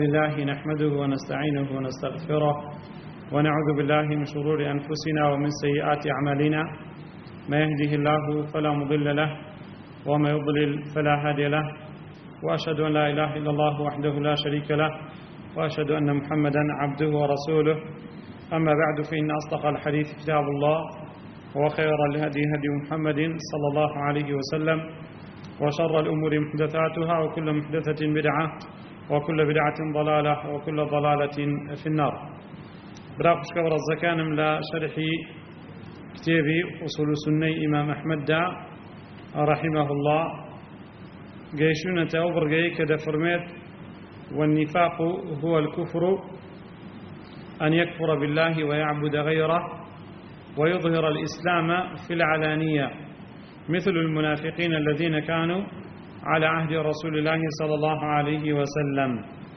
لله نحمده ونستعينه ونستغفره ونعوذ بالله من شرور أنفسنا ومن سيئات أعمالنا. ما يهده الله فلا مضل له وما يضلل فلا هادي له، وأشهد أن لا إله إلا الله وحده لا شريك له، وأشهد أن محمدا عبده ورسوله. أما بعد، فإن أصدق الحديث كتاب الله، وخير الهدي هدي محمد صلى الله عليه وسلم، وشر الأمور محدثاتها، وكل محدثة بدعة، وكل بدعة ضلالة، وكل ضلالة في النار. براقش كبر الزكانم لا شرح كتابي أصول سنة إمام أحمد دا رحمه الله. قيشونة أوبرقي كده فرميت: والنفاق هو الكفر، أن يكفر بالله ويعبد غيره ويظهر الإسلام في العلانية، مثل المنافقين الذين كانوا على عهد رسول الله صلى الله عليه وسلم.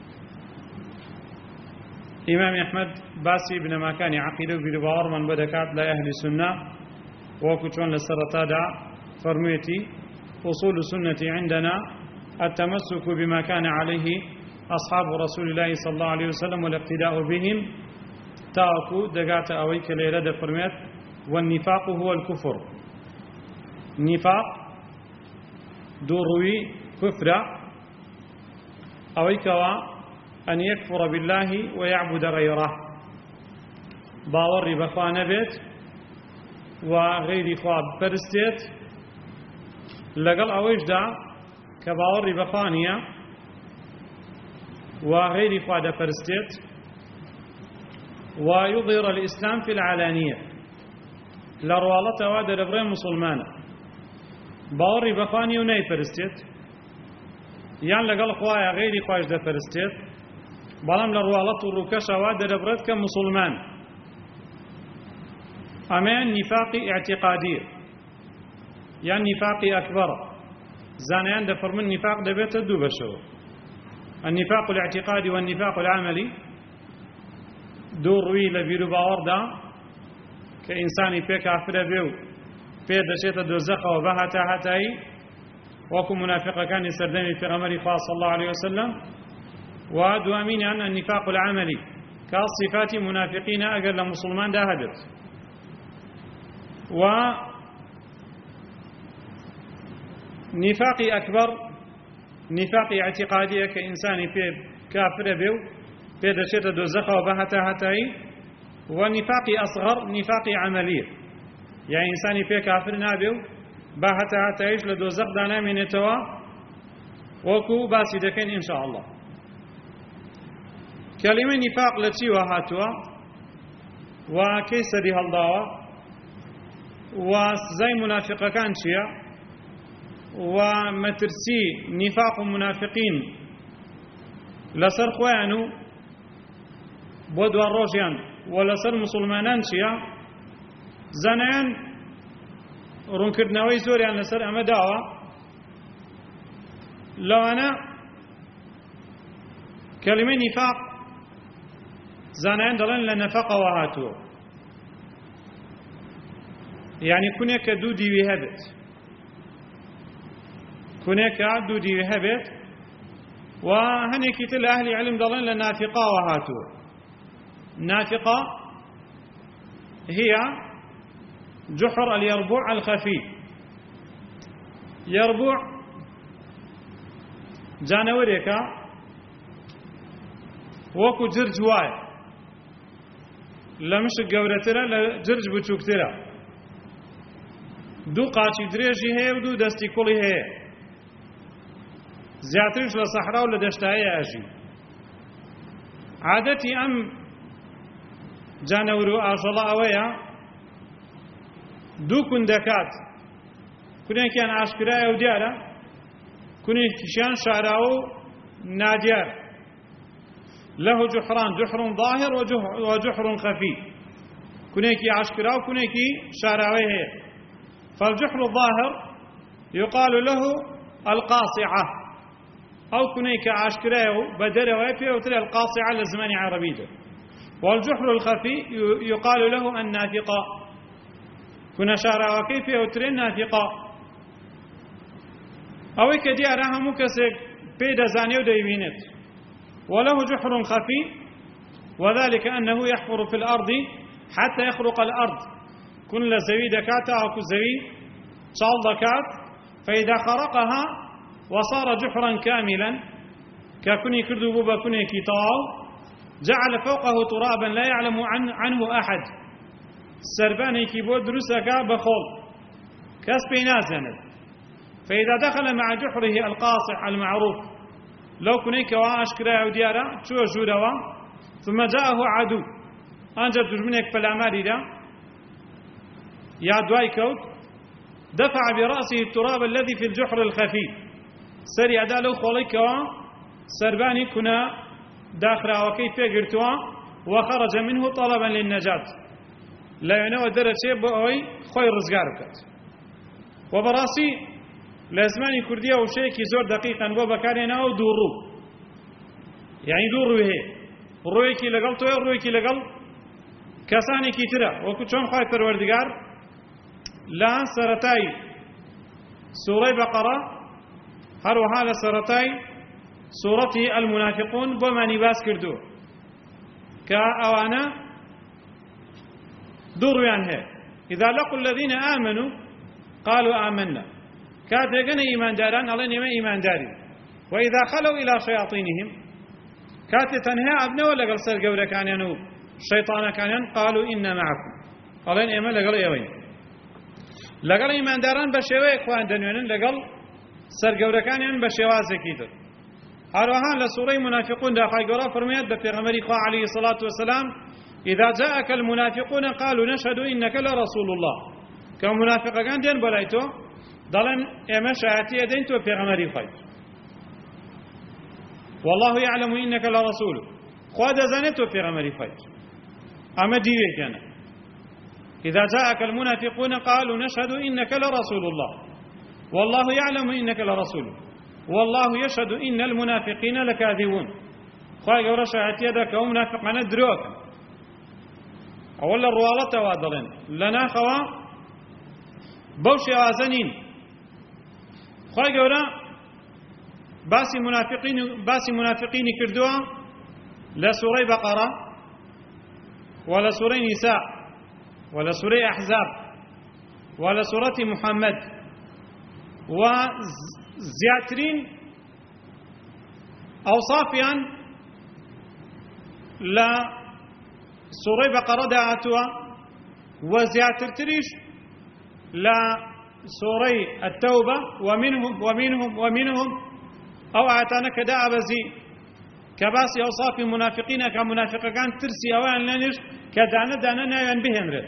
إمام أحمد باسي بن ما كان عقيده بالبار من بدكات لا أهل السنة، وكتون للسرطادة فرميتي: أصول السنة عندنا التمسك بما كان عليه أصحاب رسول الله صلى الله عليه وسلم والاقتداء بهم. تاكو دقات أويك ليلة فرميت: والنفاق هو الكفر. نفاق دوروي كفر أويكوا أن يكفر بالله ويعبد غيره، باور بخوان بيت وغير خواب برستيت لقل أويش دا كباور بخوانية وغير خواب برستيت، ويظهر الإسلام في العلانية لروالة وادر إبراهيم مسلمانة باوری بخوانی و نی پرستید، یان لگل خواهی غیری خواهش ده پرستید، بلام لروالت و روکش آواد در برد که مسلمان. اما نفاق اعتقادی یا نفاق اکبر، زانیان ده فرمون نفاق ده بیت دو بشو: النفاق الاعتقادي والنفاق العملي. دو روی لبیرو باور دا که انسانی پی کافر بیو پێ دەچێتە دۆزەخەوە بە هەتایی، وەکو منافقەکانی سەردەمی پێغەمبەری خوا صلی الله عليه وسلم. و دوامینیان النفاق العملي کە صفاتی منافقینە ئەگەر لە مسلماندا هەبێت. و نفاقی ئەکبەر نفاقی اعتقادیە کە ئینسانی پێ کافرە بێ و پێ دەچێتە دۆزەخەوە بە هەتایی. و نفاقی ئەصغەر نفاقی عملیە، يعني إنساني في كافر نابيو با حتى يعيش لدوزق دانا من يتوا وكو باسي دكين إن شاء الله. كلمة نفاق لتي وهاتوا وكيسري هالضاوة وزي منافقة كان شيء، ومترسي نفاق منافقين لسر خوانو بودوا الروجيان ولسر مسلمانان شيء. زانیان ڕوونکردنەوەی زۆریان لەسەر ئەمە داوە، لەوانە کەلیمەی نیفاق زانیان دەڵێن لە نەفەقەوە هاتووە، یعنی کونێک کە دوو دیوی هەبێت، کونێک کە دوو دیوی هەبێت. و هەنێکی تر لە ئەهلی عیلم دەڵێن لە نافقەوە هاتووە. نافقە هي جحر اليربوع الخفي. يربوع جانوريكا وكو جرج واي لمش قورترا لجرج بچوكترا، دو قاچي دريجي هي ودو دستي كولي هي، زياترش لصحراء ولدشتايا اجي. عادتي ام جانورو اجلا اويا دوو کوندەکات، کونێکیان ئاشکرایە و دیارە، کونێکیشیان شاراوە و نادیار. له جحران: جحر ظاهر وجحر خفي. كونێکی ئاشکرا و کونێکی شاراوەی هەیە. فالجحر الظاهر يقال له القاصعة، أو كونێکی ئاشکرایە و بە دەرەوەی پێوترێ القاصعة لە زمانی عەرەبیدا. والجحر الخفي يقال له النافقة، كنا شارع وكيف يوترين نافقا. أوي كديارة همو كسك بيدا زانيو دايبينت وله جحر خفي، وذلك أنه يحفر في الأرض حتى يخرق الأرض. كل زوي دكات أو زوي شال دكات، فإذا خرقها وصار جحرا كاملا ككني كردو بكني كتاو، جعل فوقه ترابا لا يعلم عنه أحد. سرباني كيبود دروسك بخول كاس بينازنت. فإذا دخل مع جحره القاصع المعروف لو كنيك واشكرا وديارا شو جوروا، ثم جاءه عدو أنجد منك فالأعمال دا يا دواي كوت، دفع برأسه التراب الذي في الجحر الخفي. سري أدالو خوليك سرباني كنا داخل وكيف قرتوا وخرج منه طلبا للنجاة. لا ينوى درجة بأوي خوي رزقارك. وبراسي لازماني كردية وشيكي زور دقيقا وبكارينا أو دورو، يعني دورو هي رويكي لقل توي رويكي لقل كساني كتيرا وكتشون خواهي پروردگار لا سرتاي سورة بقرة هروها لسرتاي سورة المنافقون بما نباس كردو كأوانا دوريان هي إذا لقوا الذين آمنوا قالوا آمنا، كاتقنا إيمان داران الله نما إيمان داري. وإذا خلوا إلى شياطينهم كاتتنها أبنوا لقل سرقوا كان ينو الشيطان كان قالوا إنا معكم الله نما لقل إيوين لقل إيمان داران بشيوه إخوان دنيوين لقل سرقوا كان ين بشيوازة كيدر. هروها لسورة منافقون داخل قرى فرميت بفيغمر إخوة عليه الصلاة والسلام إذا جاءك المنافقون قالوا نشهد إنك لرسول الله. كمنافق كان دين بلايتو ضلن إما شهاتي دينتو بفيغمر إخوة والله يعلم إنك لرسول خواد زنتو بفيغمر إخوة أما ديوه كان إذا جاءك المنافقون قالوا نشهد إنك لرسول الله والله يعلم إنك لرسول والله يشهد إن المنافقين لكاذبون. خواهي قورا شهاتي دا كو منافقنا دروك أولا الروالة وادلين لنا خوا بوشي آزنين. خواهي قورا باسي منافقين كردوا لسوري بقرة ولا سوري نساء ولا سوري أحزاب ولا سورة محمد، وزياترين أوصافيا لا سورة بقرة دعاتها وزياترتريش لا سورة التوبة ومنهم أو أعتانك داء بزي كباسي أوصاف المنافقين كمنافق كان ترسي أوان لنش كدانا نايان بهم رد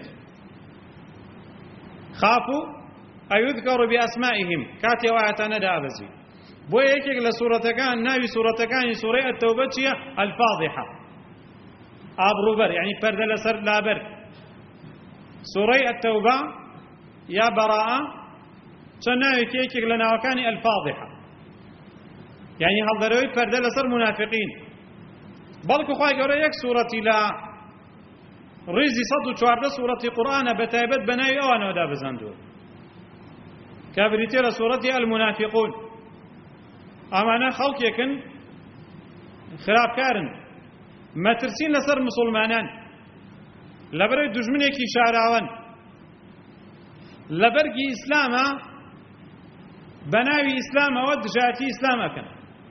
خافوا أيذكر بأسمائهم كاتي وعتنا دابزي بو يكيك لسورة كان ناوي سورة كان سورة التوبة الفاضحة أبروبر يعني فرد لسر لابر. سورة التوبة يا براءة سناوي كيكيك لنا وكان الفاضحة يعني هالضروي فرد لسر منافقين. بلكو خواهي قولي يك سورة لا ريزي صدو چوارده سورة قرآن بتايبت بناوي أوانا ودابزاندو كابريتي سورة المنافقون. أمانا خلق يكن خراب كارن ما ترسين لسر مسلمانان لبري دجمنيكي شاراوان لبرقي إسلاما بناوي إسلاما ودجاتي إسلاما كان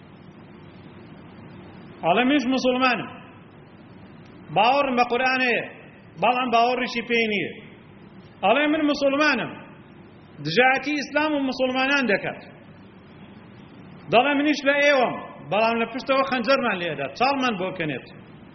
على مش مسلمان باور بقرآنه بلان باور شيبينيه على من مسلمانم دجاتي إسلام ومسلمانان دكات ضل منيش لا ايوم بلان لفشتو خنجرنا ليدا صالمان بوكنت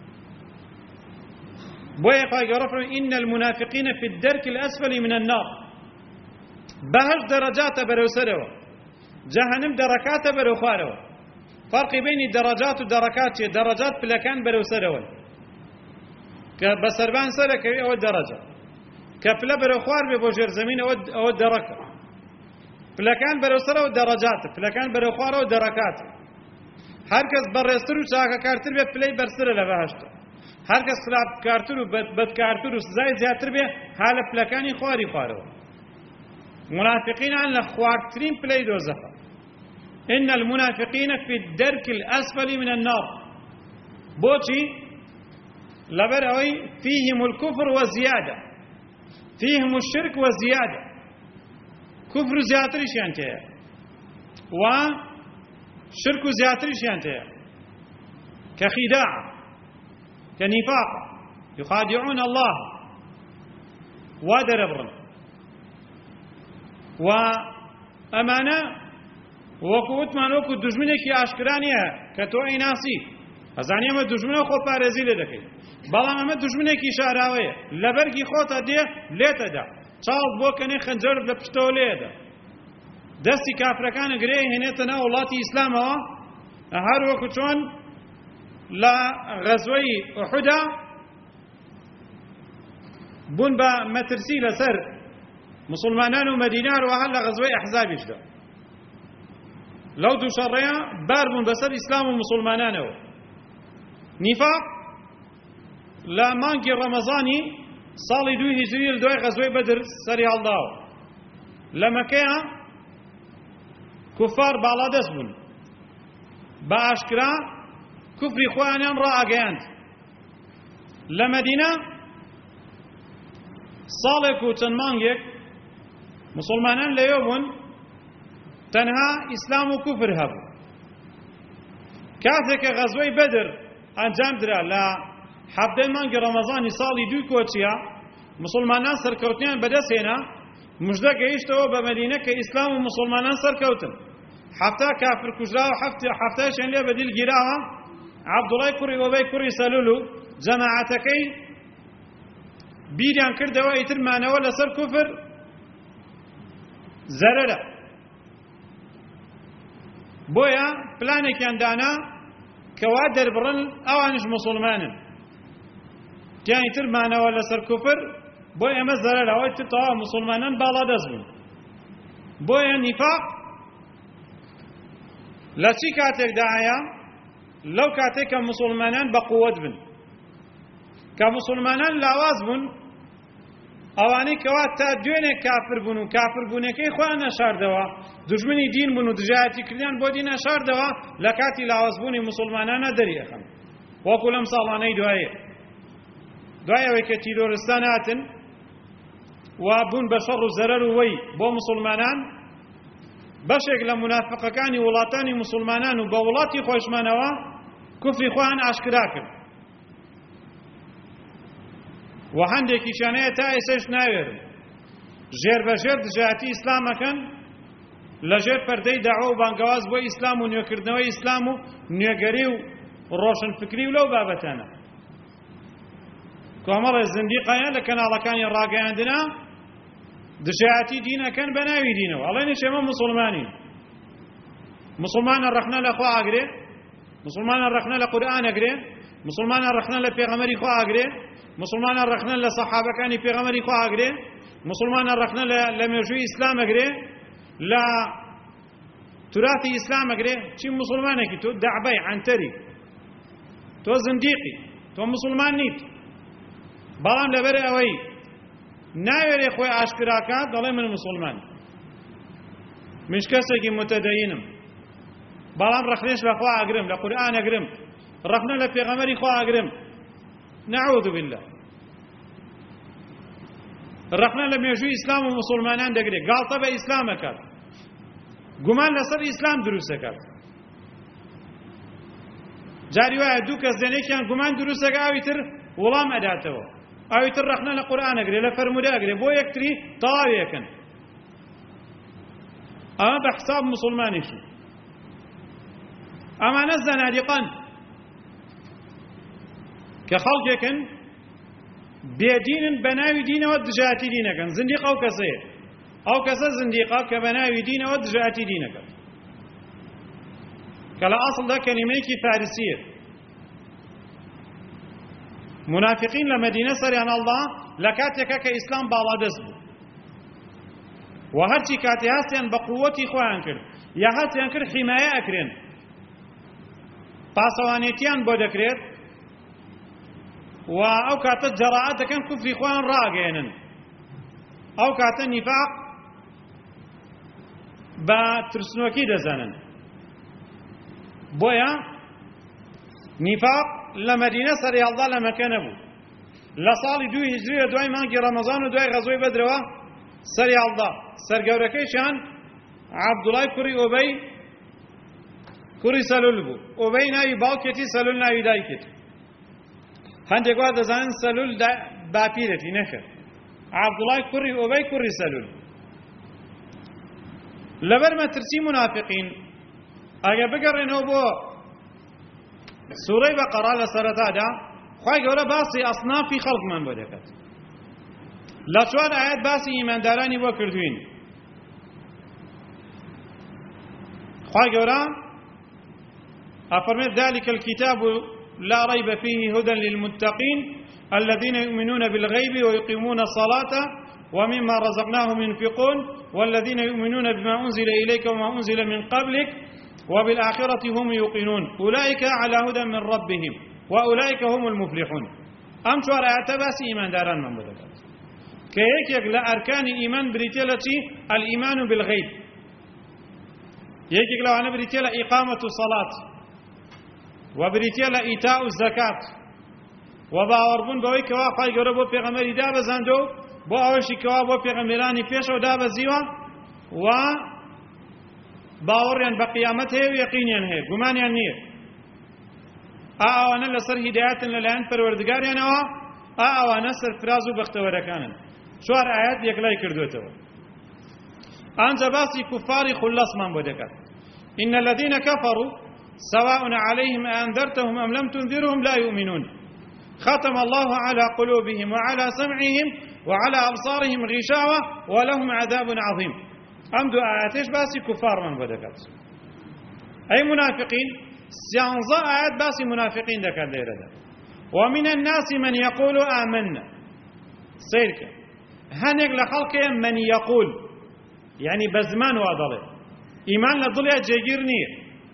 بوي قايغرف ان المنافقين في الدرك الاسفل من النار بهش درجات بروسرو جهنم دركات بروخارو فرق بين الدرجات والدركات درجات بلكان بروسرو كبسربان سرك او درجه كفلا بروخار ببوجر زمين او دركه فلكان بروسرو درجات فلكان بروخارو دركات هركس برسترو چاکا کارتر به پلی برسر لبهشت هرکس خلاف کارتر و بد کارتر و زای زیاتر به حال فلکانی خواری خوارو منافقین عن لخوارترین پلی دوزخ. إن المنافقين في الدرك الأسفل من النار بۆچی لەبەر ئەوەی فیهم الكفر وزیادە فیهم الشرك وزیادە کوفر و زیاتریشیان تێیە و شرك و زیاتریشیان تێیە کە خیداع کە نیفاق يخادعون الله وا دەرەبڕن و ئەمانە وەکو وتمان وەکو دوژمنێکی ئاشکرا نییە کە تۆ ئەیناسی ئەزانی ئەمە دوژمنە خۆ پارێزی لێ دەکەیت بەڵام ئەمە دوژمنێکی شاراوەیە لە بەرگی خۆتە دێ لێتەدا چاوت بۆ کەنێ خەنجەرت لە پشتەوە لێدا دەستی کافرەکانە گرێی هێنێتە ناو وڵاتی ئیسلامەوە هەر وەکو چۆن لە غەزوەی ئوحودا بوون بە مەترسی لەسەر مسلمانان و مەدینە هەروەها لە غەزوەی ئەحزابیشدا لەو دوو شەڕەیە بار بوون بەسەر ئیسلام و مسلمانانەوە نیفاق لە مانگی ڕەمەزانی ساڵی 2 هیجری لە دوای غەزوەی بەدر سەری هەڵداوە لە مەکەیە کوفار باڵادەست بوون بە ئاشکرا کوفری خۆیانیان ڕائەگەیاند لە مەدینە ساڵێک و چەند مانگێک مسلمانان لەوێ بوون تەنها ئیسلام و کوفر هەبوو کاتێککە غەزوەی بەدر ئەنجام درا لە حەفتەی مانگی ڕەمەزانی ساڵی 2 کۆچیە مسلمانان سەرکەوتنیان بەدەستهێنا موژدە گەیشتەوە بە مەدینە کە ئیسلام و مسلمانان سەرکەوتن حەفتا کافر کوژراوە حەفتایشیان لێ بەدیل گیراوە عەبدوڵای کوڕی ئۆبەی کوڕی سەلول و جەماعەتەکەی بیریان کردەوە ئیتر مانەوە لەسەر کوفر زەرەرە بۆیە پلانێکیان دانا کەوا دەربڕن ئەوانش مسلمانن تیان ئیتر مانەوە لەسەر کوفر بۆ ئێمە زەرەرە ئەوەی تر تەواو مسلمانان باڵادەست بوون بۆیە نیفاق لە چی کاتێکدا هەیە لەو کاتێک کە مسلمانان بە قووەت بن کە مسلمانان لاواز بوون ئەوانەی کەوا تا دوێنێ کافر بوون و کافربوونەکەی خۆیان نەشاردەوە دوژمنی دین بوون و دژایەتی کردیان بۆ دین نەشاردەوە لە کاتی لاوازبوونی مسلمانانە دەریەخەن وەکو لەم ساڵانەی دوای ئەوەی کە تیرۆرستان هاتن و بوون بە شەڕ و زەرەر و وەی بۆ مسلمانان بەشێک لە منافقەکانی وڵاتانی مسلمانان و بە وڵاتی خۆشمانەوە کوفری خۆیان ئاشکرا کرد و هەندێکیشیان هەیە تا ئێستاش ناوێرن ژێربەژێر دژایەتی ئیسلامەکەن لەژێر پەردەی داعوە و بانگەواز بۆ ئیسلام و نوێکردنەوەی ئیسلام و نوێگەری و ڕۆشنفکری و لەو بابەتانە کۆمەڵێ زندیقەیان لە کەناڵەکانی ڕاگەیاندنە دژایەتی دینەکەن بە ناوی دینەوە ئەڵێنیش ئێمە مسلمانین مسلمانە ڕەخنە لە خوا ئاگرێ مسلمانە ڕەخنە لە قورئان ئەگرێ مسلمانە ڕەخنە لە پێغەمبەری خوا ئاگرێ مسلمانە ڕەخنە لە سەحابەکانی پێغەمبەری خوا ئاگرێ مسلمانە ڕەخنە لە مێژووی ئیسلام ئەگرێ لە توراتی ئیسلام ئەگرێ چی مسلمانێکی تۆ دەعبەی عنتەری تۆ زندیقی تۆ مسلمان نیت بەڵام لەبەر ئەوەی ناوێرێ خۆی ئاشکراکات دەڵێ من مسلمان منش کەسێکی متەدەینم بەڵام ڕەخنێش لە خوا ئەگرم لە قورئان ئەگرم ڕەخنە لە پێغەمبەری خوا ئەگرم نەعوذ بالله ڕەخنە لە مێژووی ئیسلام و مسلمانان دەگرێت گاڵتە بە ئیسلام ئەکات گومان لەسەر ئیسلام دروست ئەکات جاری وایە دوو کەس دێنێکیان گومان دروست ئەکات ئەویتر وەڵام ئەداتەوە ئەویتر ڕەخنە لە قورئان ئەگرێت لە فەرموودە ئەگرێت بۆ یەکتری تەواویەکەن ئەمە بە حساب مسلمانیشن ئەمانە زەنادیقان کە خەڵکێکن بێدینن بە ناوی دینەوە دژایەتی دینەکەن زندیق ئەو کەسەیە ئەو کەسە زندیقە کە بە ناوی دینەوە دژایەتی دینەکەن کە لە ئەسڵدا کەلیمەیەکی فارسیە منافقین لە مەدینە سەریان هەڵدا لە کاتێکە کە ئیسلام باڵادەست بوو و هەرچی کاتی هەستیان بە قووەتی خۆیان کرد یا هەستیان کرد حیمایە ئەکرێن پاسەوانێتیان بۆ دەکرێت و ئەو کاتە جەڕاعەت دەکەن کوفری خۆیان ڕاگەێنن ئەو کاتە نیفاق بە ترسنۆکی دەزانن بۆیە نیفاق لمدينة سري الله لما كان أبو لصالي 2 هجرية دوای مانگی رمضان و دوای غزوی بدرەوە سەری هەڵدا سەرگەورەکەیشیان عەبدوڵای کوڕی ئۆبەی کوڕی سەلول بوو ئۆبەی ناوی باوکێتی سەلول ناوی دایکێتی هەندێک وا دەزانن سەلول باپیرەتی نەخێر عەبدوڵای کوڕی ئۆبەی کوڕی سەلول لەبەر مەترسی منافقین ئەگە بگەڕێنەوە بۆ سوورەی بەقەرا لە سەرەتادا خوای گەورە باسی ئەسنافی خەڵکمان بۆ دەکات لە 4 ئاەت باسی ئیماندارانی بۆ کردوین خوای گەورە ئەفەرمێت ذلك الكتاب لا ريب فيه هدى للمتقين الذين يؤمنون بالغيب ويقيمون الصلاة ومما رزقناهم ينفقون والذين يؤمنون بما أنزل إليك وما أنزل من قبلك وبالآخرة هم يوقنون أولئك على هدى من ربهم وأولئك هم المفلحون أم 4 آيات باس إيمان داران من بدكات كيك لأركان إيمان بريتيلتي الإيمان بالغيب يك لو أنا بريتيلا إقامة الصلاة وبريتيلا إيتاء الزكاة وباوربون بوي كوا خاي غربو پیغمبري دا بزاندو بو اوشي كوا بو پیغمبراني پیشو دا بزيوا و باوريان بقيامته ويقينيان هي گمانيان نيه انا لسر هدايات للان پروردگاريان انا سر فرازو بختوركانن 4 آيات يكلاي كردوتو انجا باسي كفاري خلص من بودكات ان الذين كفروا سواء عليهم انذرتهم ام لم تنذرهم لا يؤمنون ختم الله على قلوبهم وعلى سمعهم وعلى أبصارهم غشاوة ولهم عذاب عظيم أمدو آياتيش باسي كفار من بدكات أي منافقين سيانزا آيات باسي منافقين دكات ليرة دا ومن الناس من يقول آمنا سيرك هنك لخلق من يقول يعني بزمان وضله إيمان لضلع جيجيرني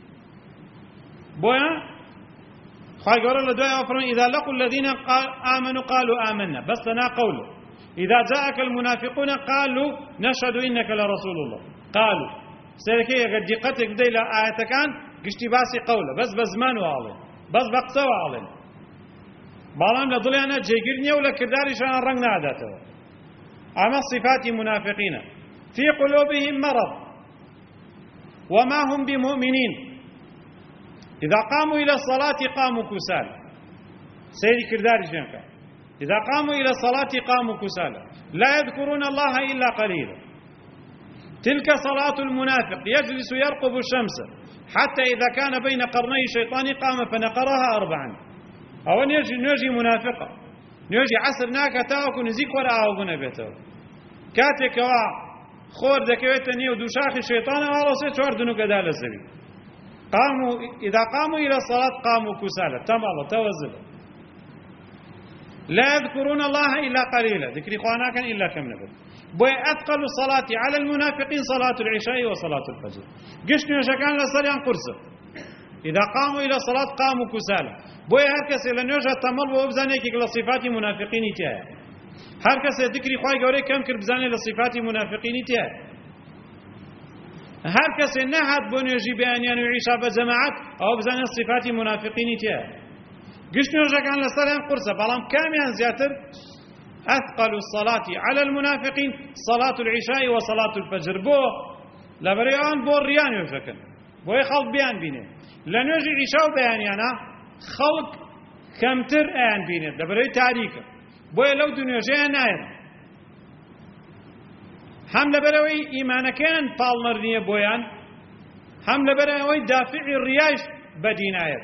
بويا خواهي قولوا لدواء أفرمي إذا لقوا الذين آمنوا قالوا آمنا بس لنا قوله إذا جاءك المنافقون قالوا نشهد إنك لرسول الله قالوا سيركي قد دقتك بدي لآية كان قشتي باسي قوله بس بزمان وعلي بس بقصة وعلي بالام لضلي أنا جيقرني ولا كرداري شان رنقنا عداته أما صفات منافقين في قلوبهم مرض وما هم بمؤمنين إذا قاموا إلى الصلاة قاموا كسالى سيدي كرداري شنكا إذا قاموا إلى الصلاة قاموا كسالى لا يذكرون الله إلا قليلا تلك صلاة المنافق يجلس يرقب الشمس حتى إذا كان بين قرني الشيطان قام فنقرها 4 أو نيجي منافقة نيجي عصر ناكا تاوكو نزيك وراء أوبنا بيته كاتك خور دكويتني ودوشاخ الشيطان ورسي توردنو كدال الزبي إذا قاموا إلى الصلاة قاموا كسالى تمام توزل لا يذكرون الله إلا قليلا ذكر إخوانا كان إلا كم نبت بوي أثقل الصلاة على المنافقين صلاة العشاء وصلاة الفجر قشن يشكان لصريان قرصة إذا قاموا إلى الصلاة قاموا كسالى بوي هركس إلى نيوجه تمر وابزانيك لصفات منافقين تياه هركس ذكر إخواني قولي كم كربزاني لصفات منافقين تياه هر کسی نهاد بنیجی بیانیان و عیشا بجماعت او بزن صفات منافقینی تیه گشتنو جکان لسرهم قرصه بلام کامیان زیاتر أثقل الصلاة على المنافقين صلاة العشاء وصلاة الفجر بو لبريان بو ريان يفكن بو خلق بيان بينه لنوجي عشاء بيانيانا خلق كمتر آن بينه لبري تاريخ بو لو دنيا جاء نايم هم لبروي إيمان كان بالنرنية بويان هم لبروي دافع الرياش بدينايت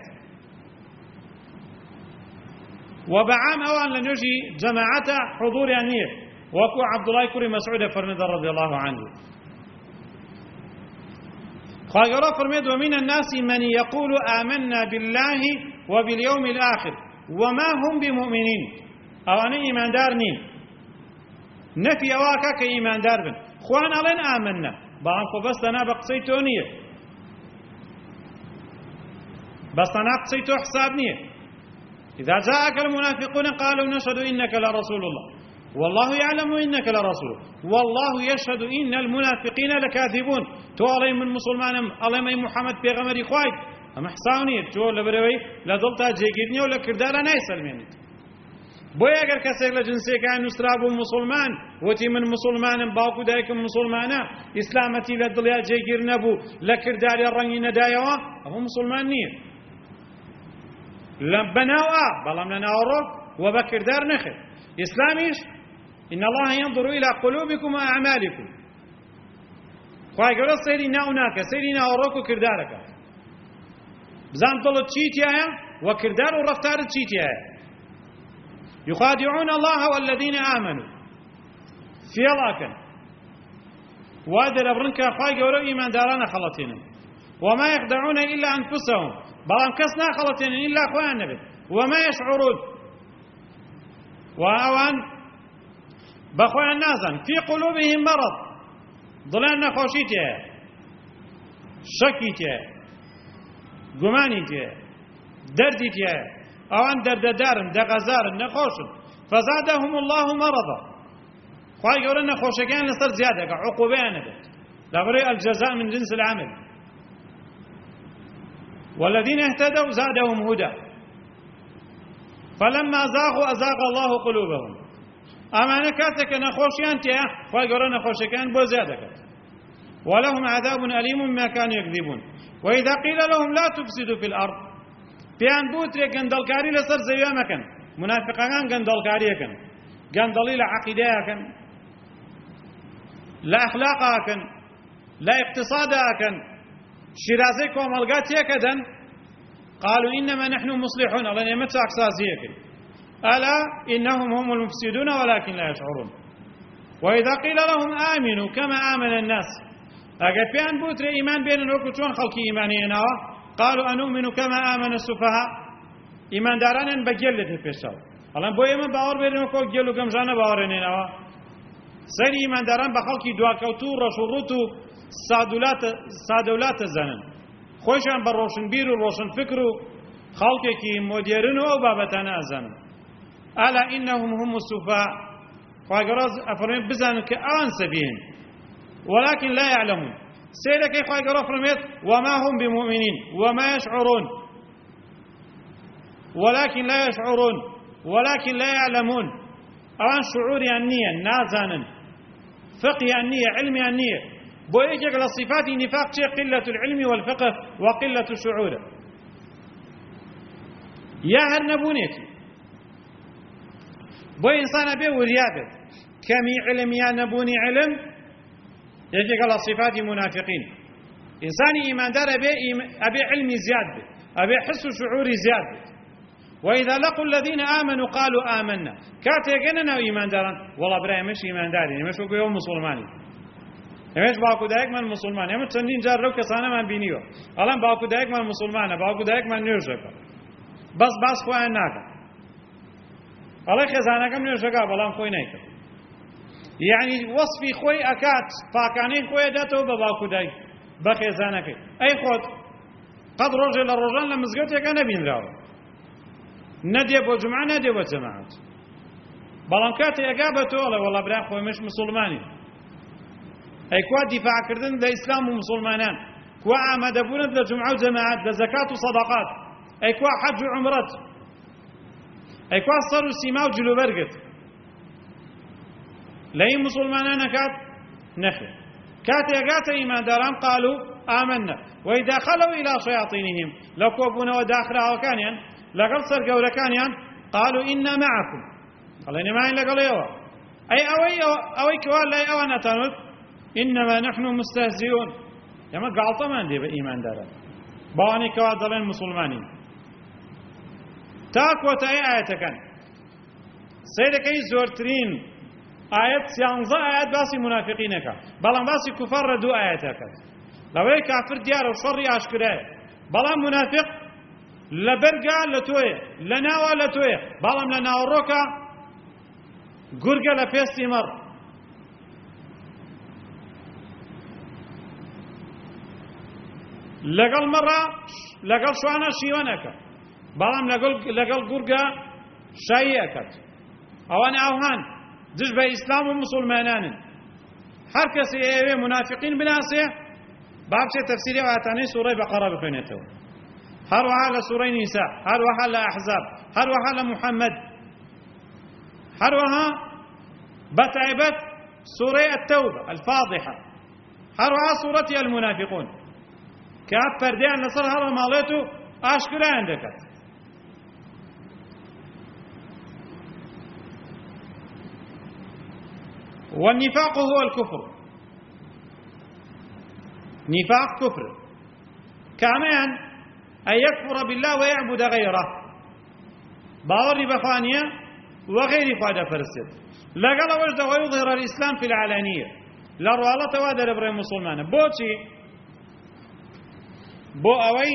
وبعام أوان لنجي جماعة حضور يانية وكو عبد الله كوري مسعود فرمد رضي الله عنه خاقرا فرمد ومن الناس من يقول آمنا بالله وباليوم الآخر وما هم بمؤمنين أواني إيمان دارنين نفي أواكا كإيمان دار بن خوان ألين آمنا بانكو بس أنا بقصيتو نية بس أنا بقصيتو حساب نية إذا جاءك المنافقون قالوا نشهد إنك لرسول الله والله يعلم إنك لرسول والله يشهد إن المنافقين لكاذبون تو علي من مسلمان علي من محمد بيغمري خواي ئەمە حساو نییە تۆ لەبەرەوەی لە دڵتا جێگیرنیە و لە کردارە نایسەلمێنیت بۆیە ئەگەر کەسێک لە جنسیەکان نووسرا بوو موسڵمان وتی من موسڵمانم باوکو دایکم موسڵمانە ئیسلامەتی لە دڵیا جێگیر نەبوو لە کرداری ڕەنگی نەدایەوە ئەوە موسڵمان نییە بەناوە بەڵام لە ناوەڕۆک و بە کردار نەخێت ئیسلامیش إن الله ينظر إلى قلوبكم وأعمالكم خوای گەورە سەیری ناو ناکە سەیری ناوەڕۆک و کردارەکە بزان دڵت چیتیایە و کردار و ڕەفتارت چیتیایە يخادعون الله والذين آمنوا فێڵاکەن وا دەرەبڕن کە خوای گەورە و ئیماندارانە خەڵەتێنن وما يخدعون إلا أنفسهم بەڵام کەس ناخەڵەتێنن إلا خۆیان نەبێت وما يشعرون و ئەوان بەخۆیان نازان في قلوبهم مرض دڵیان نەخۆشی تێیە شەکی تێیە گومانی تێیە دەردی تێیە ئەوان دەردەدارن دەغەزارن نەخۆشن فزادهم الله مرضا خوای گەورە نەخۆشەکەیان لەسەر زیاد دەکات عقوبەیان نەبێت لەبەرەوەی الجزاء من جنس العمل والذين اهتدوا زادهم هدى فلما زاغوا أزاغ الله قلوبهم ئەمانە کاتێککە نەخۆشیان تێیە خوای گەورە نەخۆشەکەیان بۆ زیاد دەکات ولهم عذاب أليم بما كانوا يكذبون وإذا قيل لهم لا تفسدوا في الأرض پێیان بوترێ گەندەڵکاری لەسەر زەویە مەکەن منافقەکان گەندەڵکاریەکەن گەندەڵی لە عەقیدەیەکەن لە ئەخلاقاکەن لە اقتصاداکەن شیرازەی کۆمەڵگا تێکەدەن قالوا إنما نحن مصلحون الله ئێمە چاکسازیەکەین ألا إنهم هم المفسدون ولكن لا يشعرون وإذا قيل لهم آمنوا كما آمن الناس ئەگەر پێیان بوترێ ئیمان بێنن وەکو چۆن خەڵکی ئیمانی هێناوە قالوا أنؤمن كما آمن السفهاء إيمان داران بجل في بيشاو الله بو إيمان باور بيرن كو جلو گمجانه باورنينوا سر إيمان داران بخلقي دواكوتو رشوروتو سادولات زنن خوشان بروشن بيرو روشن فكرو خلقي كي موديرن او بابتنا زنن ألا إنهم هم السفهاء فاجراز أفرمي بزن كأن سبيهم ولكن لا يعلمون سيدك يا خواهي فرميت وما هم بمؤمنين وما يشعرون ولكن لا يشعرون ولكن لا يعلمون أوان شعور النية نازانا فقه النية علم النية بو يجيك لصفات النفاق قلة العلم والفقه وقلة الشعور يا هرنبونيك بو إنسان أبي وريابت كمي علم يا نبوني علم يجيك على صفات منافقين إنسان إيمان دار أبي علمي زياد أبي حس شعوري زياد وإذا لقوا الذين آمنوا قالوا آمنا كاتيكنا إيمان داران والله براي مش إيمان داري مش وكو يوم مسلماني مش باكو دايك من مسلمان يوم تندين جار رو كسانه من بينيو الان باكو دايك من مسلمانه باكو دايك من نيوشك بس خوان ناكا الله خزانه كم نيوشك بلام خوي نايك يعني وصفي خوي أكاد فاكانين خوي داتو بباكو داي بخي زانك أي خود قد رجل الرجال لمزقتك أنا بين راو ندي أبو جمعة ندي أبو جماعة بلانكات إجابته والله برا خوي مش مسلماني أي كوا دفاع كردن ذا إسلام ومسلمانان كوا عمد أبونا ذا جمعة وجماعات ذا زكاة وصدقات أي كوا حج وعمرات أي كوا صار وسيما وجلو برقت لأي مسلمان كات نخل كات يقات إيمان داران قالوا آمنا وإذا خلوا إلى شياطينهم لو كوبونا وداخلها وكانيان لقل سرقوا لكانيان قالوا إنا معكم قال إنما إن لقل يوا أي أوي كوال لا يوانا تنود إنما نحن مستهزئون يما قالت من دي بإيمان داران بواني كوال دلين مسلمانين تاكوة أي آية كان سيدك أي زورترين آيات 11 آيات باسي منافقينك بلان باسي كفار دو آياتك لو اي كافر ديار وشر اشكره بلان منافق لبرقا لتوي لناوى لتوي بلان لناوروكا قرقا لبيستي مر لقل مرة لقل شوانا شيوانك بلان لقل قرقا شايئك اوان اوهان دش به اسلام و مسلمانان هر کسی ایوه منافقین بناسه باب چه تفسیری و آتانی سوره بقره بخوینته هەروەها لە سوورەی نیسا، هەروەها لە ئەحزاب، هەروەها لە محەممەد، هەروەها بەتایبەت سوورەی التەوبە الفاضحة، هەروەها سوورەتی المنافقون کە پەردەیان لەسەر هەڵەماڵێت و ئاشکرایان دەکات. والنفاق هو الكفر، نفاق كفر كمان أن يكفر بالله ويعبد غيره، باوري بخوانية وغير خواجة فرسد لقال وجد ويظهر الإسلام في العلانية لروالة وادر إبراهيم مسلمان بوشي بو أوي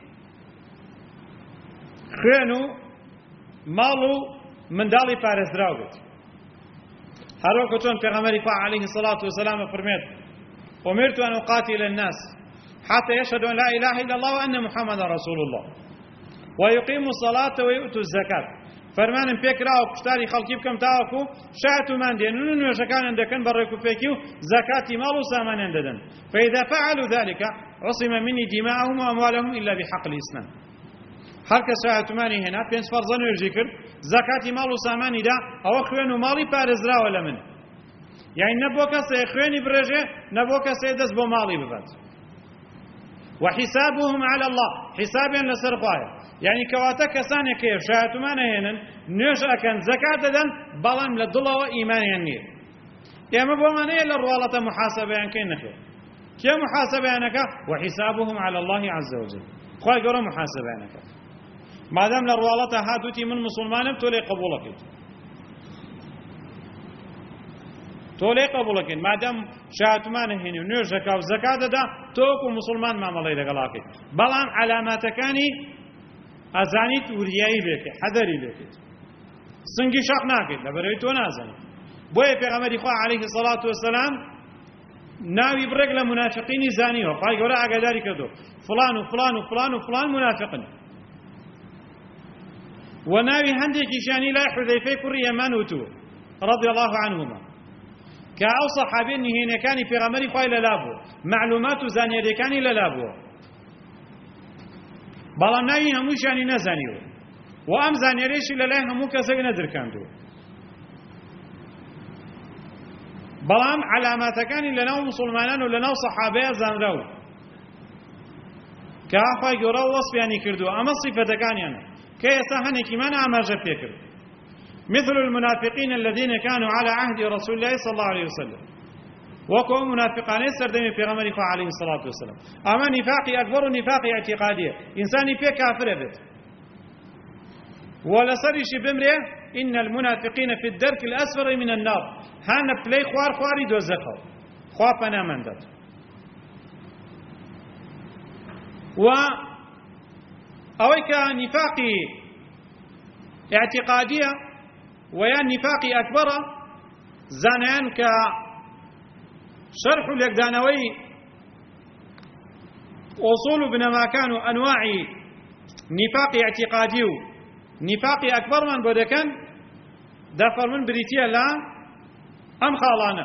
خوێن و ماڵ و منداڵی پارێزراو بێت. هەروەکو چۆن پێغەمبەری خوا عەلەیهی سەڵات وسەلام فەرمێت ئومرت أن أقاتل الناس حتى يشهدوا أن لا إله إلا الله وأن محمدا رسول الله ويقيموا الصلاة ويؤتوا الزكاة. فەرمانم پێکراوە کوشتاری خەڵکی بکەم تاوەکو شایەتمان دێنن و نوێژەکانیان دەکەن بە ڕێکوپێکی و زەکاتی ماڵ و سامانیان دەدەن. فإذا فعلوا ذلك عصم مني دماءهم وأموالهم إلا بحق الإسلام. هەر کەس شایەتمانی هێنا پێنج فەرزە نوێژی کرد زەکاتی ماڵ و سامانی دا ئەوە خوێن و ماڵی پارێزراوە لە من. یعنی نە بۆ کەسێ خوێنی برێژێ نە بۆ کەسێ دەست بۆ ماڵی ببات. وحسابهم على الله، حسابیان لەسەر خوایە. یعنی کەواتە کەسانێک هەیە شایەتمانە هێنن نوێژ ئەکەن زەکات دەدەن بەڵام لە دڵەوە ئیمانیان نییە. ئێمە بۆمانەیە لە ڕواڵەتە محاسەبەیان کەین نەخێر. کێ محاسەبەیانەکە؟ وحسابهم على الله عز وجل، خوای گەورە محاسەبەیانەکە. مادام لە ڕواڵەتە هاتووتی من مسلمانم تۆ لێ قبوڵەکەیت، تۆ لێ قبوڵەکەین. مادام شایەتمانە هێنی و نوێژەکە و زەکات دەدا تۆ وەکو مسلمان مامەڵەی لەگەڵاکەیت، بەڵام عەلاماتەکانی ئەزانیت وریایی لێکەیت، حەدەری لێکەیت، سنگی شەق ناکەیت لەبەرەوەی تۆ نازانیت. بۆیە پێغەمبەری خوا عەلەیهی سەڵات وسەلام ناوی بڕێک لە منافقینی زانیوە، خوای گەورە ئاگاداری کردو فڵان و فڵان و فڵان و فڵان منافقن. وناوي هندي كيشاني لا حذيفة كري يمان وتو رضي الله عنهما كأو صحابين هنا كان في غمر قايل لابو معلومات زانية كان لابو بلام ناوي هموش يعني نزانيو وأم زانية ليش لله همو كسر ندر كاندو بلام علامات كان لنا مسلمانان ولنا صحابة زانرو كأخوي جرا وصف يعني كردو أما صفة كان يعني كيسا هنكي من أماجة فكر مثل المنافقين الذين كانوا على عهد رسول الله صلى الله عليه وسلم وكو منافقان سردين في غمر عليه الصلاة والسلام. أما نفاقي أكبر نفاقي اعتقادية إنساني في كافر بيت ولا صريش بمريه إن المنافقين في الدرك الأسفل من النار هانا بلاي خوار خواري دوزخو خوافنا من دات و أويك نفاقي اعتقادية ويا نفاقي أكبر زانان كشرح اليقدانوي أصول بنما كانوا أنواع نفاقي اعتقادي نفاقي أكبر من بدكن دفر من بريتيا لا أم خالانا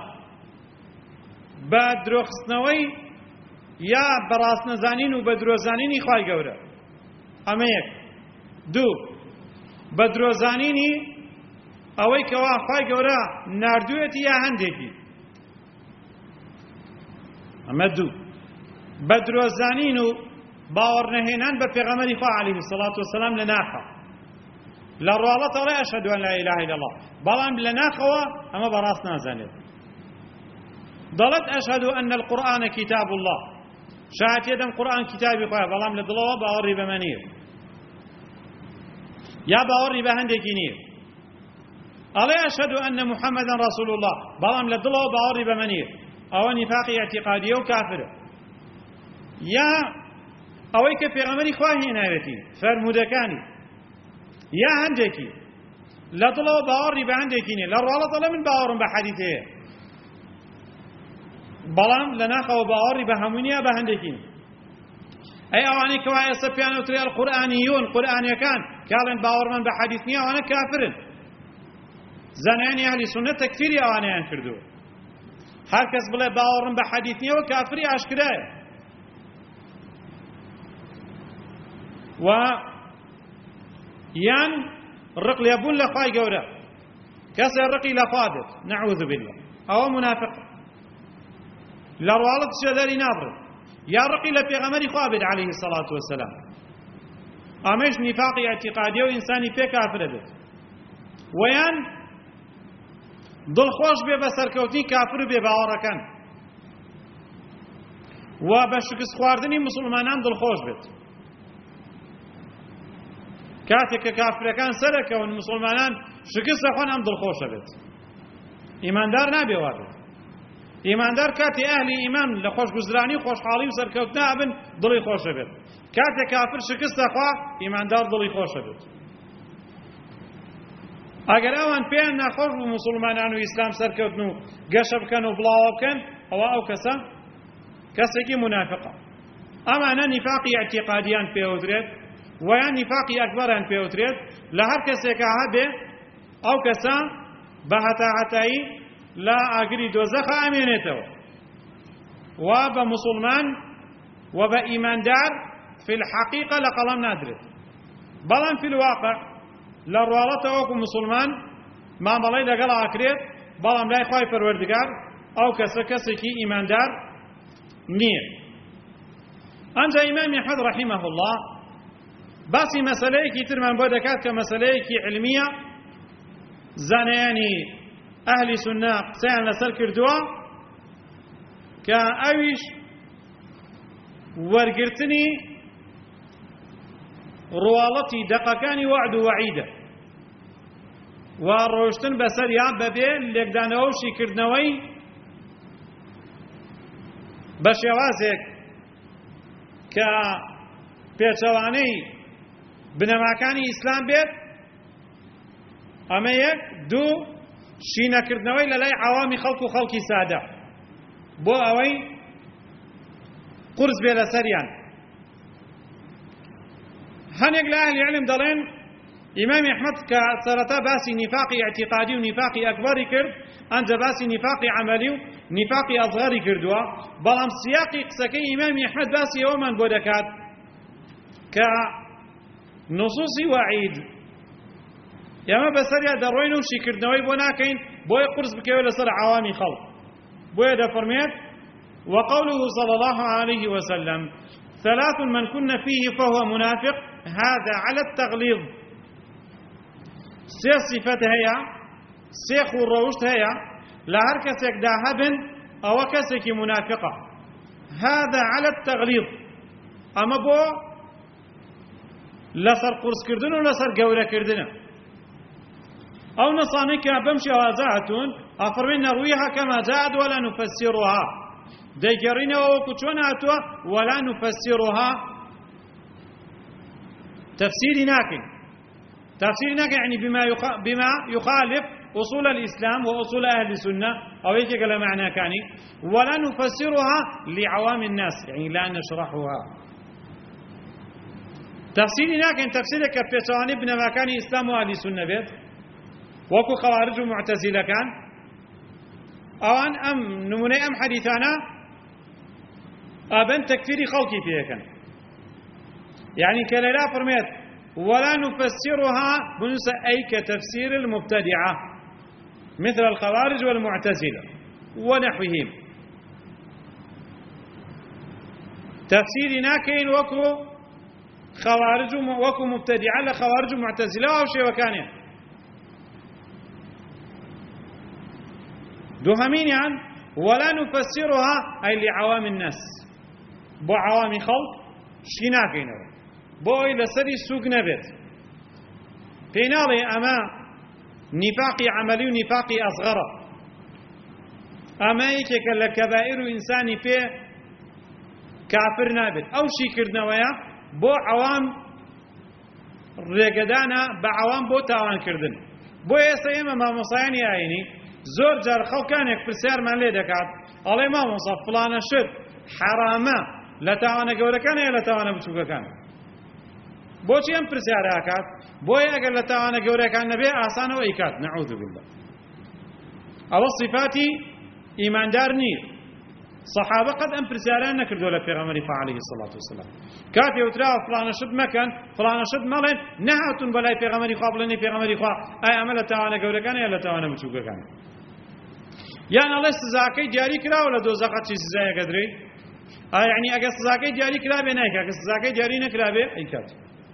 بدروخسنوي يا براسنا زانين وبدرو زانين إخوائي قورا أما يك دو بدروزانيني أوي كوا خواي قورا ناردويتي يا هندكي أما دو بدروزانينو باور نهينان بپیغمبر خوا عليه الصلاة والسلام لناخا لروالة لا أشهد أن لا إله إلا الله بلان لناخوا أما براس نازانيت ضلت أشهد أن القرآن كتاب الله شاهد يدم قرآن كتابي خوا بلان لدلوا باوري بمنير يا باوري بهندكي نير ألا أشهد أن محمدا رسول الله بلام لدلو باوري بمنير أو نفاقي اعتقادي وكافر يا أويك في غمري خواهي ناوتي فرمودكاني يا هندكي لدلو باوري بهندكي نير لروالة طلع من باور بحديثه بلام لناخو باوري بهمونيا بهندكي أي أواني كواي سبيان وتري القرآنيون قرآن يكان قالن باور من بحديثني وأنا كافر زناني أهل سنة تكفيري أواني أنكردو هركس بلا باور من بحديثني وكافري أشكره و یان ڕق لێبوون لە خوای گەورە کەسێ ڕقی لە خوا بێت نەعوذ بالله ئەوە منافق لە ڕواڵەت شێدەری نابڕێت یا ڕقی لە پێغەمبەری خوا بێت عەلەیهی سەڵات وەسەلام ئەمەش نیفاقی ئەعتیقادیە و ئینسانی پێ کافرە بێت ویان دڵخۆش بێ بە سەرکەوتنی کافر و بێباوەڕەکان و بە شکست خواردنی موسڵمانان دڵخۆش بێت کاتێک کە کافرەکان سەرەکەون موسڵمانان شکست دەخۆن ئەم دڵخۆشە بێت ئیماندار نابێ وا بێت ئیماندار کاتی ئەهلی ئیمان لە خۆشگوزرانی و خۆشحاڵی و سەرکەوتنا ئەبن دڵی خۆشە بێت کاتێک کافر شکست دەخوا ئیماندار دڵی خۆشە بێت ئەگەر ئەوان پێیان ناخۆش بوو موسڵمانان و ئیسلام سەرکەوتن و گەشە بکەن و بڵاوە بکەن ئەوە ئەو کەسە کەسێکی منافقە ئەمانە نیفاقی ئەعتیقادیان پێوترێت ویان نیفاقی ئەکبەریان پێوترێت لە هەر کەسێکە هەبێ ئەو کەسە بە هەتاهەتایی لە ئاگری دۆزەخ ئامێنێتەوە و بە موسڵمان و بە ئیماندار في الحقیقە لە قەڵەم نادرێت بەڵام في الواقع لە ڕواڵەتەوە وەکو موسڵمان مامەڵەی لەگەڵ ئاکرێت بەڵام لای خوای پەروەردگار ئەو کەسە کەسێکی ئیماندار نییە ئەنجا ئیمامی ئەحمەد ڕەحیمەه الله باسی مەسەلەیەکی ترمان بۆ دەکات کە مەسەلەیەکی علمیە زانایانی ئەهلی سونە قسەیان لەسەر کردووە کە ئەویش وەرگرتنی ڕواڵەتی دەقەکانی وعد و وەعیدە و ڕۆشتن بەسەر یا بەبێ لێکدانەوە و شیکردنەوەی بە شێوازێک کە پێچەوانەی بنەماکانی ئیسلام بێت ئەمە یەک دوو شینەکردنەوەی لە لای عەوامی خەڵک و خەڵکی سادە بۆ ئەوەی قورس بێ لەسەریان هەنێک لە ئەهلی علم دەڵێن ئیمامی ئەحمەد کە سەرەتا باسی نیفاقی ئەعتیقادی و نیفاقی ئەکبەری کرد ئەنجا باسی نیفاقی عەمەلی و نیفاقی ئەصغەری کردووە بەڵام سیاقی قسەکەی ئیمامی ئەحمەد باسی ئەوەمان بۆ دەکات کە نصوصی وعید ئێمە بەسەریا دەڕۆین و شیکردنەوەی بۆ ناکەین بۆیە قورس بکەوە لەسەر عەوامی خەڵک بۆیە دەفەرمێت وقوله صلى الله عليه وسلم ثلاث من كن فيه فهو منافق هذا على التغليظ سێ صفەت هەیە سێ خوڕەوشت هەیە لە هەر کەسێک دا هەبن ئەوە کەسێکی منافقە هذا على التغليظ ئەمە بۆ لەسەر قورسکردن و لەسەر گەورەکردنە ئەو نەسانەی کە بەم شێوازە هاتوون ئەفەرمێن نەڕویها کەما جاءت ولا نفسرها دەیگەڕینەوە وەکو چۆن هاتووە ولا نفسرها تفسيري ناكن يعني بما يخالف أصول الإسلام وأصول أهل السنة أو يجي على معنى كاني ولا نفسرها لعوام الناس يعني لا نشرحها تفسيري ناكن تفسيرك في جوانب ما كان إسلام وأهل السنة بيت وكو خوارج ومعتزلة كان أوان أم نموني أم حديثانا أبن تكفيري خلقي فيها كان يعني كلا فرميت ولا نفسرها بنسى أي كتفسير المبتدعة مثل الخوارج والمعتزلة ونحوهم تفسيرنا كين وكو خوارج وكو مبتدعة لخوارج ومعتزلة أو شيء وكانه دوهمين يعني ولا نفسرها أي لعوام الناس بو عوام خلق شينا كينو بۆی لەسەری سووک نەبێت پێی ناڵێ ئەمە نیفاقی عەمەلی و نیفاقی ئەصغەرە ئەمە یەکێکە لە کەبائیر و ئینسانی پێ کافر نابێت ئەو شیکردنەوەیە بۆ عەوام ڕێگەدانە بە عەوام بۆ تاوانکردن بۆ ئێستا ئێمە مامۆسایانی ئاینی زۆر جار خەڵکانێک پرسیارمان لێ دەکات ئەڵێ مامۆسا فڵانە شت حەرامە لە تاوانە گەورەکانە یان لە تاوانە بچووکەکان بۆچی ئەم پرسیارە ئاکات بۆیە ئەگەر لە تاوانە گەورەکان نەبێ ئاسانەوە ئیکات نەعوذ بالله ئەوە صفاتی ئیماندار نییە صحابة قد أم برسالان نكردوا لبيغمبر عليه الصلاة والسلام كاتي وترى فلان شد مكان فلان شد مالين نهاتون بلاي بيغمبر قبلني بيغمبر أي عمل توانا قولة كان يلا توانا بتشوكا كان يعني الله سزاكي جاري كرا ولا دوزاقات شي سزايا قدري يعني أجا سزاكي جاري كرا بيناك أجا سزاكي جاري نكرا بي أي كات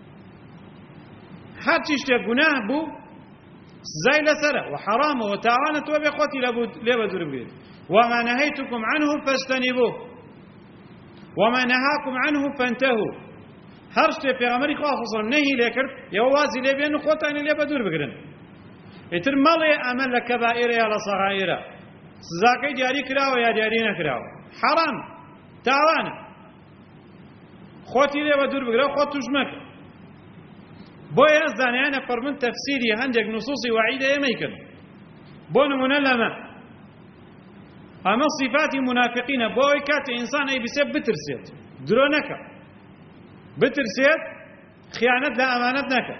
هر چیشتێک گوناه بوو سزای لەسەرە و حرامە و تاوانە تۆ بێ خۆتی لێ بە دوور بگرێت وما نهيتكم عنه فاجتنبوه وما نهاكم عنه فانتهوا هەر شتێ پێغەمبەری خوا خۆسڵم نەهی لێ کرد ئێوە وازی لێ بێن و خۆتانی لێ بە دوور بگرن ئیتر مەڵێ ئەمە لە کەبائیرە یا لە سەغائیرە سزاکەی دیاری کراوە یا دیاری نەکراوە حرام تاوانە خۆتی لێ بە دوور بگرە و خۆت توش مەکە بۆیە زانایانە فەرمون تەفسیری هەندێک نوسوسی وعیدە ئێمەیکرد بۆ نمونە لەمە ئەمە صفاتی منافقینە بۆ ئەوەی کاتێ ئینسان ئەیبیسێ بترسێت درۆ نەکە بترسێت خیانەت لە ئەمانەت نەکە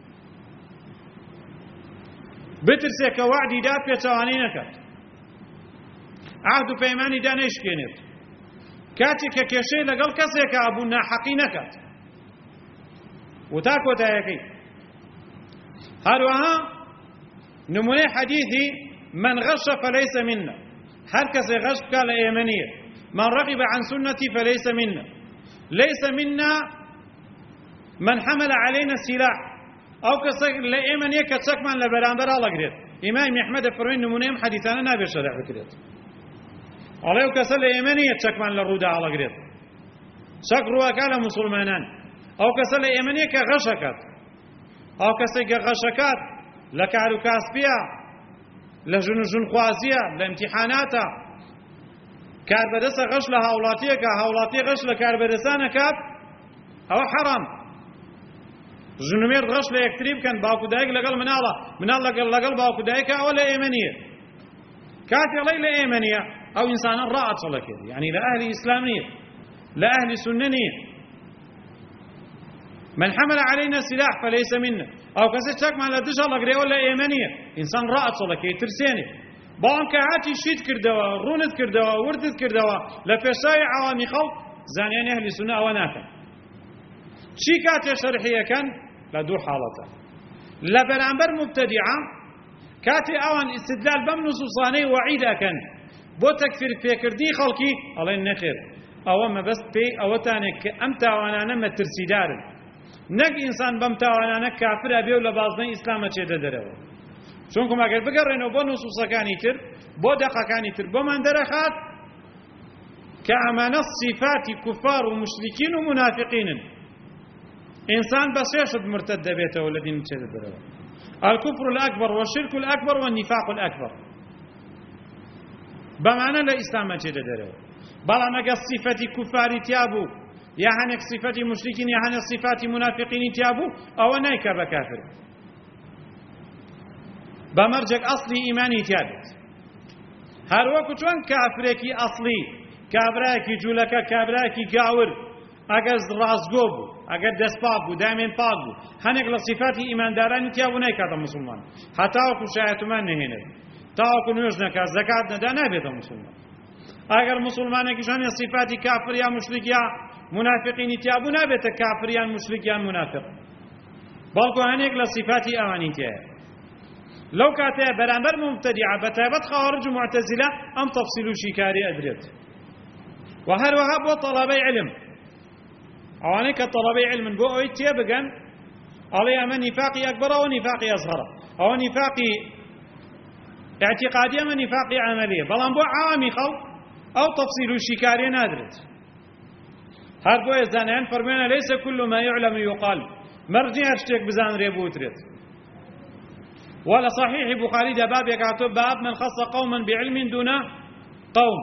بترسێت کە وعدی دا پێچەوانەی نەکات عهد و پەیمانی دا نەیشکێنێت کاتێک کە کێشەی لەگەڵ کەسێکە ئەبوو ناحەقی نەکات وتا کۆتایەکەی هەروەها نمونەی حەدیثی من غش فليس منا هەر کەسێ غەش بکات لە ئێمە نییە من رغب عن سنتي فليس منا ليس منا من حمل علينا السلاح ئەو کەسە لە ئێمە نییە کە چەکمان لە بەرامبەر هەڵەگرێت ئیمامی ئەحمەدە فەرمووی نمونەی ئەم حەدیثانە نابێت شەرح بکرێت ئەڵێ ئەو کەسە لە ئێمە نییە چەکمان لە ڕوودا هەڵەگرێت چەک ڕووەکە لە موسڵمانان ئەو کەسە لە ئێمە نییە کە غەشەکات ئەو کەسێک کە غەشەکات لە کار و کاسبیە لە ژن و ژنخوازیە لە ئیمتیحاناتە کاربەدەسە غەش لە هاوڵاتیەکە هاوڵاتی غەش لە کاربەدەسانەکات ئەوە حەرام ژنومێر غەش لە یەکتری بکەن باوکو دایک لەگەڵ مناڵە مناڵ لەگەڵ باوکو دایکە ئەوە لە ئێمە نییە کاتێ ئەڵێی لە ئێمە نییە ئەو ئینسانە ڕائەچەڵەکێت یعنی لە ئەهلی ئیسلام نییە لە ئەهلی سوننە نییە من حمل علينا السلاح فليس منا او کەسێ چەکمان لە دژ هەڵەگرێەوە لە ئێمە نییە ئینسان ڕائەچەڵەکێ ترسێنێ بەڵام کە هاتی شیت کردەوە ڕوونت کردەوە وردت کردەوە لە پێشاوی عەوامی خەڵک زانیانی ئەهلی سوننە ئەوە ناکەن چی کاتێ شەرحیەکەن لە دوو حاڵەتە لە بەرامبەر مبتەدیعە کاتێ ئەوان ئیستدلال بەم نوسوسانەی وەعید ئەکەن بۆ تەکفیر پێکردنی خەڵکی ئەڵێن نەخێر ئەوە مەبەست پێی ئەوەتانێک کە ئەم تاوانانە مەترسیدارن نەک ئینسان بەم تاوانانە کافرە بێ و لە بازنەی ئیسلامە چێدە دەرەوە چونکە ئەگەر بگەڕێنەوە بۆ نوسوسەکانی تر بۆ دەقەکانی تر بۆمان دەرەخات کە ئەمانە صفاتی کوفار و مشریکین و منافقینن ئینسان بە سێ شت مرتد دەبێتەوە لە دین چێدە دەرەوە الكفر الأكبر والشرك الأكبر والنفاق الأكبر بمعنى لا إسلام چێدە دەرەوە بەڵام ئەگەر صفەتی کوفاری تیابوو یا هەنێک صفەتی مشریکین یا هەنێک صفاتی منافقینی تیابوو ئەوە نایکە بە کافر بە مەرجێک ئەسڵی ئیمانی تیابێت هەروەکو چۆن کافرێکی ئەسڵی کابرایەکی جوولەکە کابرایەکی گاور ئەگەر ڕازگۆ بوو ئەگەر دەستپاک بوو دامێن پاک بوو هەنێک لە صفاتی ئیماندارانی تیابوو نایکاتە موسڵمان هەتاوەکو شایەتمان نەهێنێت تاوەکو نوێژ نەکات زەکات نەدا نابێتە موسڵمان ئەگەر موسڵمانێکیش هەنێ صفاتی کافر یا مشریک یا منافقینی تیابوو نابێتە کافر یان مشریک یان منافق بەڵکو هەنێک لە صفاتی ئەوانی تایە لەو کاتەیە بەرامبەر مبتەدیعە بەتایبەت خەوارج و معتەزیلە ئەم تەفسیل و شیکاری ئەدرێت و هەروەها بۆ تەڵەبەی علم ئەوانەی کە تەڵەبەی علمن بۆ ئەوەی تێبگەن ئەڵێ ئەمە نیفاقی ئەکبەرە و نیفاقی ئەصغەرە ئەوە نیفاقی اعتقادی ئەمە نیفاقی عەمەلیە بەڵام بۆ عامی خەڵک ئەو تەفسیل و شیکاریە نادرێت هەر بۆیە زانایان فەرموویانە لەیسە كل ما يعلم يقال مەرجی هەر شتێک بزانرێ بوترێت ولا صحيح بخاري ده باب يكاتب باب من خص قوما بعلم دون قوم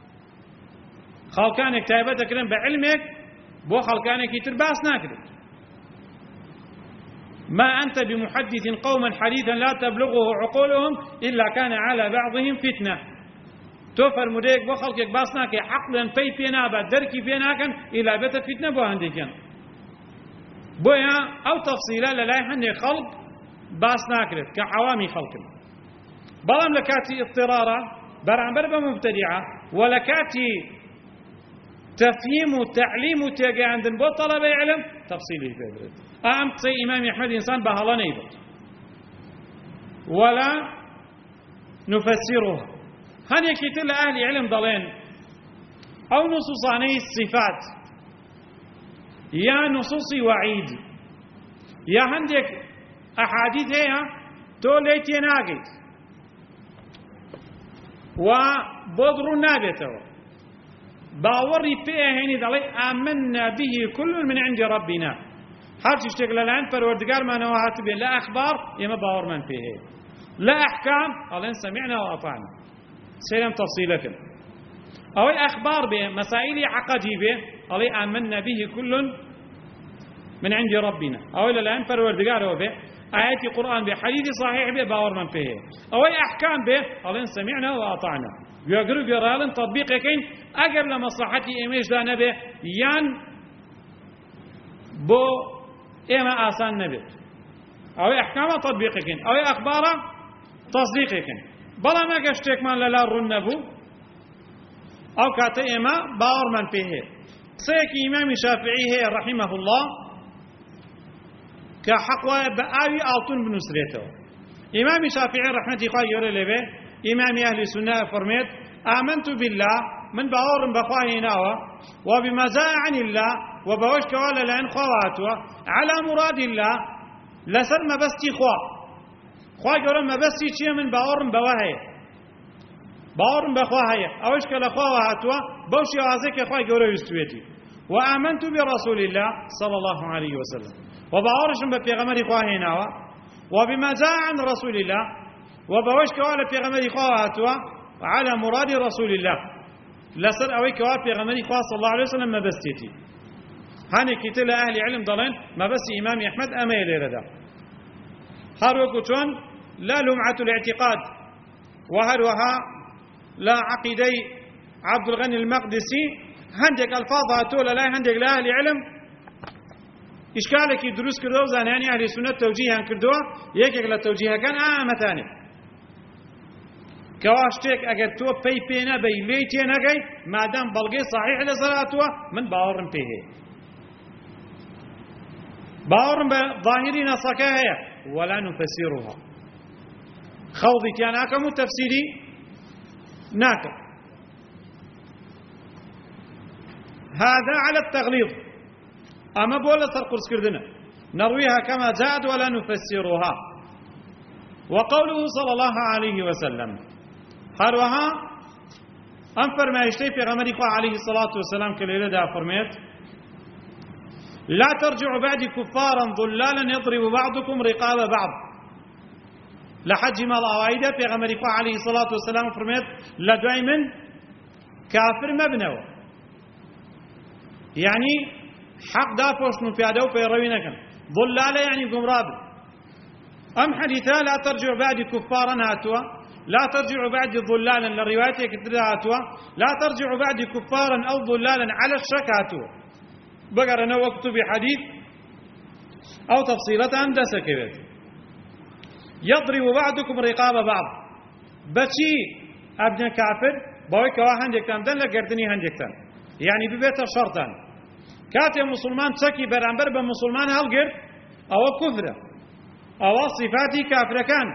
خلقانك تايبتك كرم بعلمك بو خلقانك يترباس ناكرت ما أنت بمحدث قوما حديثا لا تبلغه عقولهم إلا كان على بعضهم فتنة توفر مديك بو خلقك باسناك عقلا في فينا بعد دركي فينا كان إلا بيت فتنة بو عندك بويا أو تفصيلا لا يحني خلق باس ناكرت كعوامي خلق بلام لكاتي اضطرارا برعنبر بمبتدعة ولكاتي تفهيم وتعليم وتقاندن بو طلبة علم تفصيله في برد قصي إمام أحمد إنسان بهلا نيبت ولا نفسره هن يكتل أهل علم ضلين أو نصوص عنه الصفات يا نصوص وعيد يا عندك أحاديث هي توليت يناقض وبضر نابته باوري فيه هني دلي آمنا به كل من عند ربنا هر تشتغل الآن فروردقار ما نوهات به لا أخبار يما باور من فيه لا أحكام قال سمعنا وأطعنا سلام تفصيلة أو أخبار به مسائل عقدي به قال آمنا به كل من عند ربنا أو الآن فروردقار به آيات القرآن به حديث صحيح به باور من فيه أو أحكام به قال سمعنا وأطعنا يقرب يرالن تطبيق كين أجر لمصلحتي إيميش دا نبي يان بو إما آسان نبي أو أحكام تطبيق كين أو أخبار تصديق كين بلا ما قشتك من لا رن نبو أو كات إما باور من فيه سيك إمام الشافعي رحمه الله كحقوى بآوي ألطن بنسرته إمام الشافعي رحمة الله يقول له إمام أهل السنة فرميت آمنت بالله من باور بخواه ناوى وبما جاء عن الله وبوش كوالا لأن خواتوا على مراد الله لسر ما بستي خواه يقول ما بستي شيء من باور بواهي باور بخواه أوش كلا خواتوا بوش يعزك خواه يقول يستويتي وآمنت برسول الله صلى الله عليه وسلم وباورش ببيغمر خواه ناوى وبما جاء عن رسول الله وبوش كوالا في غمري خواتوا على مراد رسول الله لسر أوي كوالا في غمري خواه صلى الله عليه وسلم ما بستيتي هاني كتل أهل علم ضلين ما بس إمام أحمد أما يلي ردا هاروكو تون لا لمعة الاعتقاد وهروها لا عقيدي عبد الغني المقدسي هندك ألفاظها تولا لا هندك لأهل علم إشكالك دروس كردو زانياني أهل السنة توجيها كردوها يكيك لتوجيها كان متاني كواشتك أجر تو بينا بيليتين أجي ما دام بلغي صحيح لصلاتها من باورن فيه باورن بظاهرين صكاها ولا نفسرها خوضي كان أكم تفسيري ناكم هذا على التغليظ أما بولا سرقرس كردنا نرويها كما جاءت ولا نفسرها وقوله صلى الله عليه وسلم هروها أنفر ما يشتي في غمري عليه الصلاة والسلام كالإله دا فرميت لا ترجعوا بعد كفارا ضلالا يضرب بعضكم رقاب بعض لحج ما الأوائدة في غمري عليه الصلاة والسلام فرميت لا دائما كافر مبنو يعني حق دافوش نفيادو في روينك ضلالة يعني قمراب أم حديثا لا ترجعوا بعد كفارا هاتوا لا ترجعوا بعد ضلالا للرواية كتراتوا لا ترجعوا بعد كفارا أو ضلالا على الشكاتوا بقر أنا وقت بحديث أو تفصيلة هندسة كبير يضرب بعضكم رقاب بعض بشي أبن كافر بويك واحد دن لقردني هندكتن يعني ببيت شرطا كاتي مسلمان تسكي برانبر بمسلمان هلقر أو كفر أو صفاتي كافر كان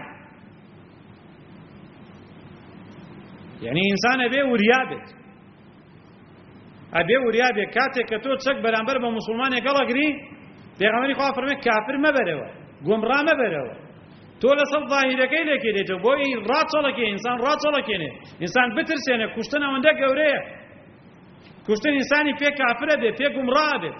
يعني إنسان أبي وريابت أبي وريابت كاتي كتو تسك برانبر بمسلمان يقلقري بيغمري خواه فرمي كافر ما بروا قمرا ما بروا تولى صف ظاهرة كي لكي ديتو بوي راتولكي إنسان راتولكي إنسان بترسينه كشتنا ونده قوريه كشتن إنساني فيه كافر بيت فيه قمرا بيت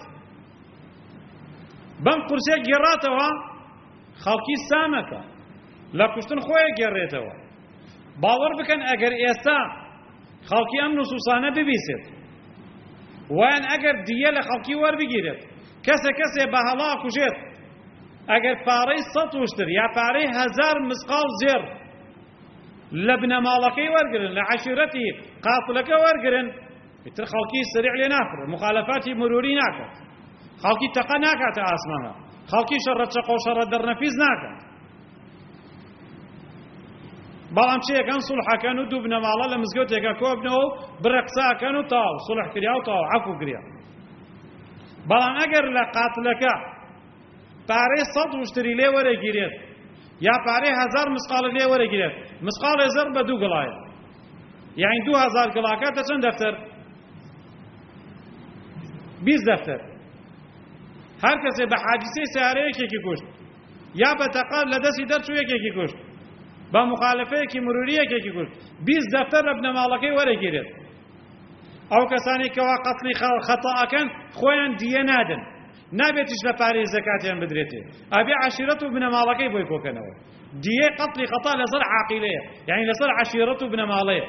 بم قرسي قراتوا خلقي سامكا لا كشتن خويا قريتوا باور بكن اگر ئێستا خەڵکی ئەم نوسوسانە ببیسێت وان ئەگەر دیە لە خەڵکی وەربگیرێت کەسێ بە هەڵا کوژێت ئەگەر پارەی 100 وشتر یا پارەی 1000 مسقال زێر لە بنەماڵەکەی وەرگرن لە عەشیرەتی قاتڵەکە وەرگرن ئیتر خەڵکی سریع لێ ناکڕێت مخالەفاتی مروری ناکات خەڵکی تەقە ناکاتە ئاسمانە خەڵکی شەڕە چەقە و شەڕە دەرنەفیز ناکات بەڵام چیەکەن سوڵحەکەن و دوو بنەماڵە لە مزگەوتێکە کۆبنەوە و بڕە قساکەن و تاو سوڵح کریا و تاو عەفو کریا. بەڵام ئەگەر لە قاتلەکە پارەی 100 وشتری لێ وەرەگیرێت یا پارەی 1000 مسقاڵی لێ وەرەگیرێت، مسقاڵی زەر بە 2 گڵایە، یعنی 2000 گڵاکاتە چەند دەفتەر؟ 20 دەفتەر. هەر کەسێ بە حادیسەی سیارە یەکێکی کوشت یا بە تەقال لە دەستی دەرچوو یەکێکی کوشت، بە مخالفەیەکی مروری یەکێکی کوشت، 20 دەفتەر لە بنەماڵەکەی وەرەگیرێت. ئەو کەسانی کەوا قەتڵی خەتەئەکەن خۆیان دیە نادن، نابێتیش لە پارەی زەکاتیان بدرێتێ، ئەبێ عەشیرەت و بنەماڵەکەی بۆی کۆکەنەوە. دیەی قەتڵی خەتە لەسەر عاقیلەیە، یعنی لەسەر عەشیرەت و بنەماڵەیە.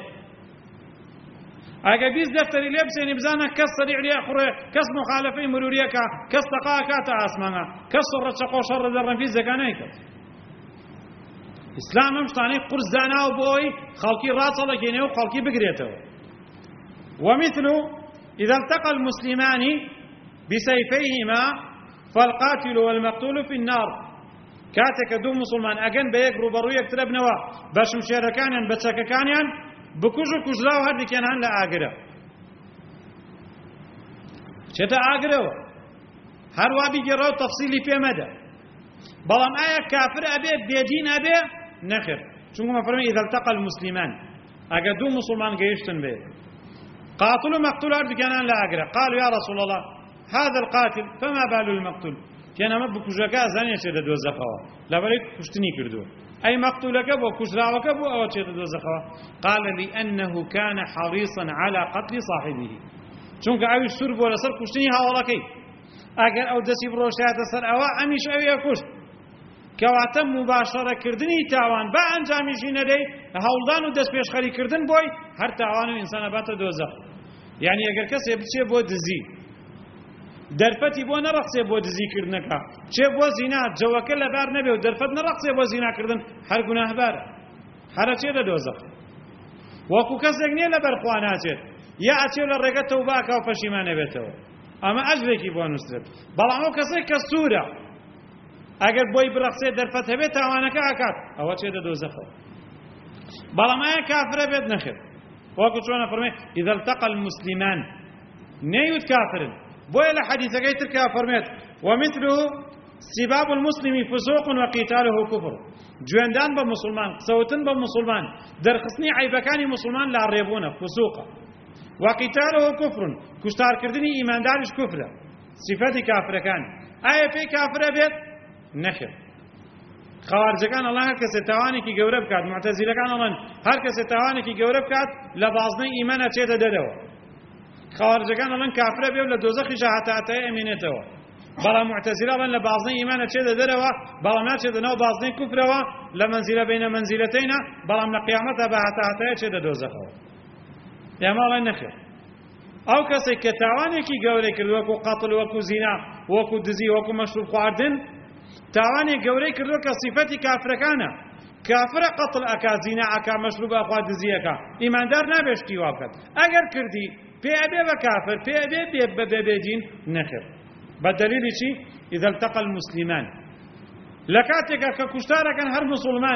ئەگە 20 دەفتەری لێ بچێنی بزانە کەس سەریع لێ خوڕێ، کەس مخالفەی مروریەکە، کەس تەقا کاتە ئاسمانە، کەس ڕەچەقۆ شەڕ لە ڕەنفی زەکا نایکات. ئیسلام ئەم شتانەی قورس داناوە بۆی خەڵکی ڕاچەڵەکێنێ و خەڵکی بگرێتەوە. ومثل إذا التقى المسلمان بسيفيهما فالقاتل والمقتول في النار. كاتك دو مسلمان أجن بيك روبرويك تربنوا باش مشاركانيان بتشككانيان بكوجو كوجلاو هادي كان هن لا آجرة شتا آجرة هر وابي جراو تفصيلي في مدى بلام آية كافر أبي بيدين أبي نخر شو ما فرمي إذا التقى المسلمان أجا دو مسلمان جيشتن به قاتل ومقتول هادي كان هن لا آجرة قالوا يا رسول الله هذا القاتل فما بال المقتول كان ما بكوجاكا زاني شتا دوزخوا لا بالك كشتني كردو أي مقتولك بو كشراوك بو أو شيء تدوزخوا قال لأنه كان حريصا على قتل صاحبه چونك أوي سرب ولا سر كشتني هاولكي أجر أو دسي بروشات سر أو أميش أوي كشت كواتم مباشرة كردني تاوان با أنجامي شينا دي هولدان ودس بيش خلي كردن بوي هر تاوان إنسان بات دوزخ يعني أجر كسي بتشي بو دزي درفتی بۆ نەڕەخسێ بۆ دزیکردنەکە چێ بۆ زینا جەوەکە لەبار نەبێ و دەرفەت نەڕەخسێ بۆ زیناکردن هەر گوناهبارە هەرە چێ دەدۆزەخ وەکو کەسێک نییە لەبەر خوا ناچێت یا ئەچێ لە ڕێگە تەوباکە و پەشیمان نەبێتەوە ئەمە ئەجرێکی بۆ نووسرێت بەڵام ئەو کەسێک کە سوورە ئەگەر بۆی بڕەخسێ دەرفەت هەبێت تاوانەکە ئاکات ئەوە چێ دەدۆزەخەوە بەڵام ئایا کافرە بێت نەخێت وەکو چۆنە فەرمێ إذا التقى المسلمان نەیوت کافرن بويا لحديث قيتر كافرمت ومثله سباب المسلم فسوق وقتاله كفر جواندان بمسلمان صوتن بمسلمان درخصني عيبكان مسلمان لا ريبونه فسوق وقتاله كفر كشتار كردني ايمان دارش كفر صفات كافر كان ايه في كافر بيت نخر خوارج كان الله هر کس توانی کی گورب کرد معتزله كان الله هر کس توانی کی گورب کرد لبازنه ایمان چه ددو خارجەکان ئەڵێن کافرە بێ و لە دۆزەخیشە هەتاتەیە ئەمێنێتەوە بەڵام معتەزیلە ئەڵێن لە بازنەی ئیمانە چێدە دەرەوە بەڵام ناچێتە ناو بازنەی کوفرەوە لە مەنزیلە بینە مەنزیلەتەینە بەڵام لە قیامەتە بە هەتاتەیە چێدە دۆزەخەوە ئێمە ئەڵێن نەخێر ئەو کەسێک کە تاوانێکی گەورەی کرد وەکو قەتڵ وەکو زینا وەکو دزی وەکو مەشروب خواردن تاوانێک گەورەی کردووە کە صیفەتی کافرەکانە کافرە قەتڵ ئەکا زینا ئەکا مەشروب ئەخوا دزی ئەکا ئیماندار نابێشتی وا بکات ئەگەر کردی بيأبي وكافر بيأبي ببيدين نخر بالدليل شيء إذا التقى المسلمان لكاتك ككشتارك هر مسلمان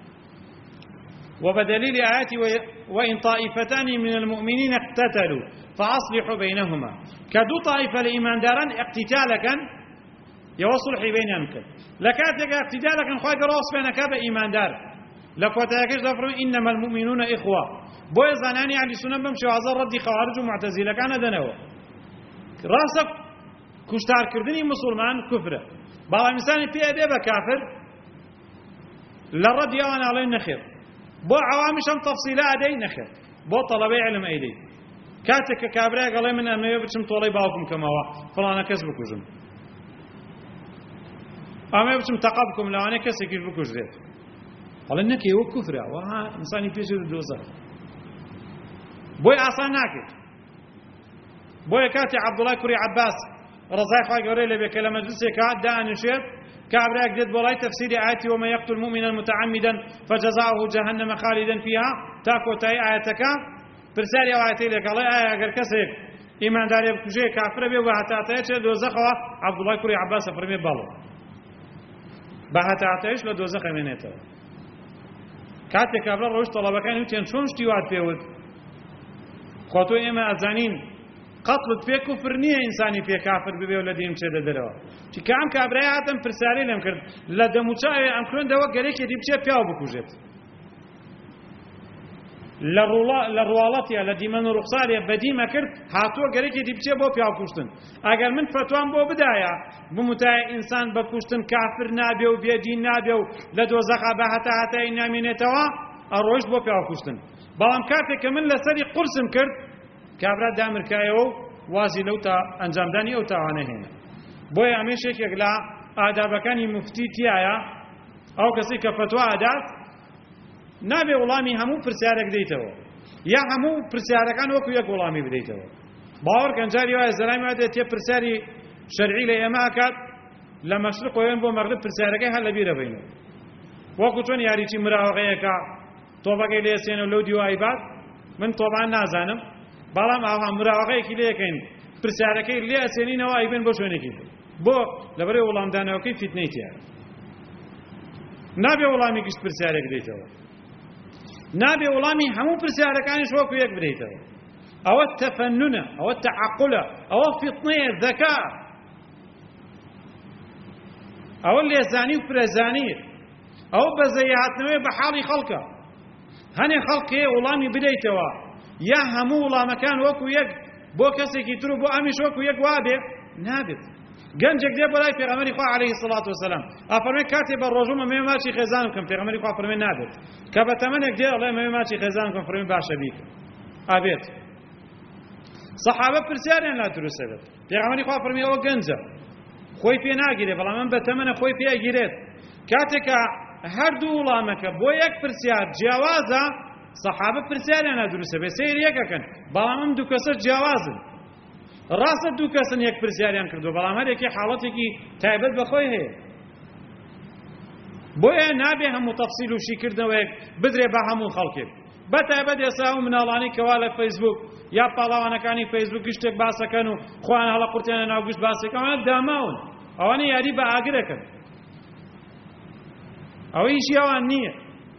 وبدليل آيات وإن طائفتان من المؤمنين اقتتلوا فأصلحوا بينهما كدو طائفة الإيمان داران اقتتالك يوصلح بينهم لكاتك اقتتالك خواهد راس بينك بإيمان دار لكواتيكش دفرون إنما المؤمنون إخوة بوي زاناني على سنة بمشي وعزر ردي خوارج ومعتزلة كان دنوا راسك كشتار كردني مسلمان كفرة بعض الإنسان في أبي كافر للرد يوان عليه نخير بو عوامشهم تفصيلات أدي نخير بو طلبي علم أيدي كاتك كابرا قال من أن يبتشم طولي باوكم كما هو فلانا كسبك وجم أما يبتشم تقابكم لو أنا كسك يجبك وجريت قال إنك هو كفرة وها إنسان يبيجي الدوزة بوي آسان ناكد بوي كاتي عبد الله كوري عباس رضاي خواهي قوري لبي كلمة جلسي كاد دان نشير كابرا يقدد بولاي تفسير آياتي وما يقتل مؤمنا متعمدا فجزاؤه جهنم خالدا فيها تاكو تاي آياتك برسالي آياتي لك الله آية اگر كسيك إيمان داري بكجي كافر بي وحتاتيش لدوزخوا عبد الله كوري عباس فرمي بالو بحتاتيش لدوزخ منيته کاتێک کابرا ڕۆیشت تەڵەبەکانی وتیان چۆن شتی وات پێوت خۆ تۆ ئێمە ئەزانین قەتڵت پێ کوفر نییە ئینسانی پێ کافر ببێ و لە دین بچێتە دەرەوە چونکە ئەم کابرای هاتم پرسیارەی لێم کرد لە دەموچاوێ ئەم خوێندەوە گەرێکێکی بچێت پیاو بکوژێت لە ڕواڵەتیە لە دیمەن و ڕوخسارێ بەدیمە کرد هاتووە گەرێکێکی بچێ بۆ پیاو کوشتن ئەگەر من فتوام بۆ بدایە بموتایە ئینسان بە کوشتن کافر نابێ و بێدین نابێ و لە دۆزەخا بە هەتایی نامێنێتەوە ئەڕۆیشت بۆ پیاو کوشتن بەڵام کاتێک کە من لەسەری قورسم کرد کابرا دامرکایەوە و وازی لەو تا ئەنجامدانی ئەو تاوانە هێنا بۆیە ئەمێشێکێک لە ئادابەکانی مفتی تایە ئەو کەسی کە فتوا ئەدات نابێ وڵامی هەموو پرسیارێک بدەیتەوە یا هەموو پرسیارەکان وەکو یەک وڵامی بدەیتەوە باوەڕکەن جاری وایە زەلای وادێت تێ پرسیاری شەرعی لە ئێمە ئەکات لە مەشرق وێن بۆ مەغرب پرسیارەکەی هەر لەبیرە بینەوە وەکو چۆن یاریچی مراوەغەیەکە تۆبەکەی لێسێنە و لەو دیوای بات من تۆبان نازانم بەڵام ئاوا مراوەغەیەکی لێەکەین پرسیارەکەی لێ ئەسێنینەوە ئەیبێن بۆ شوێنێکی بۆ لەبەرەوەی وەڵامدانەوەکەی فیتنەی تیایە نابێ وەڵامی گشت پرسیارێک بدەیتەوە نابێ وەڵامی هەموو پرسیارەکانیش وەکو یەک بدەیتەوە ئەوە تەفەننە ئەوە تەعەقولە ئەوە فیتنەیە ذەکا ئەوە لێزانی و پرەزانیە ئەوە بەزەیهاتنەوەی بە حاڵی خەڵکە هەنێ خەڵکێ وەڵامی بدەیتەوە یا هەموو وەڵامەکان وەکو یەک بۆ کەسێکی تر و بۆ ئەمیش وەکو یەک وابێ نابێت گەنجێک دێ بەلای پێغەمبەری خوا عەلەیهی سەڵاتو وەسەلام ئەفەرمێ کاتێ بە ڕۆژوو مەمێ ماچی خێزانم کەم پێغەمبەری خوا فەرمێ نابێت کە بە تەمەنێک دێ ئەڵێ مەمێ ماچی خێزانم کەم فەرمێ باشە بیکە ئابێت سەحابە پرسیاریان لا دروستە بێت پێغەمبەری خوا فەرمێ ئەوە گەنجە خۆی پێ ناگیرێ بەڵام من بە تەمەنە خۆی پێ ئەگیرێت کاتێکە هەردوو وڵامەکە بۆ یەک پرسیار جیاوازە سەحابە پرسیاریان لا دروستە بێت سەیری یەکەکەن بەڵام ئەم دوو کەسە جیاوازن ڕاستە دوو کەسن یەک پرسیاریان کردو بەڵام هەرێکی حاڵەتێکی تایبەت بەخۆی هەیە بۆیە نابێ هەموو تەفسیل و شیکردنەوەیەک بدرێ بە هەموو خەڵکێک بە تایبەت ئێستا و مناڵانی کەوا لە فەیسبوک یا پاڵاوانەکانی فەیسبوک گشتێک باسەکەن و خۆیان هەڵە قورتێنە ناو گشت باسەکەن ئەوانە داماون ئەوانە یاری بە ئاگرەکەن ئەوە هیچی ئەوان نییە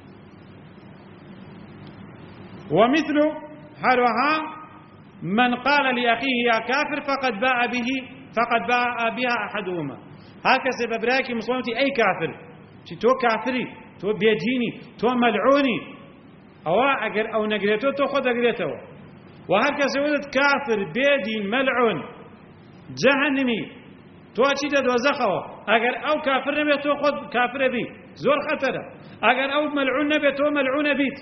ومثل هەروەها من قال لأخيه يا كافر فقد باء بها أحدهما هكذا ببراكي مسلمتي أي كافر تو كافري تو بيديني تو ملعوني أو نقريتو تو خد نقريتو وهكذا ولد كافر بيدين ملعون جهنمي تو أشيد دوزخوا أجر أو كافر نبي تو خد كافر بي زور خطره أجر أو ملعون نبي تو ملعون بيت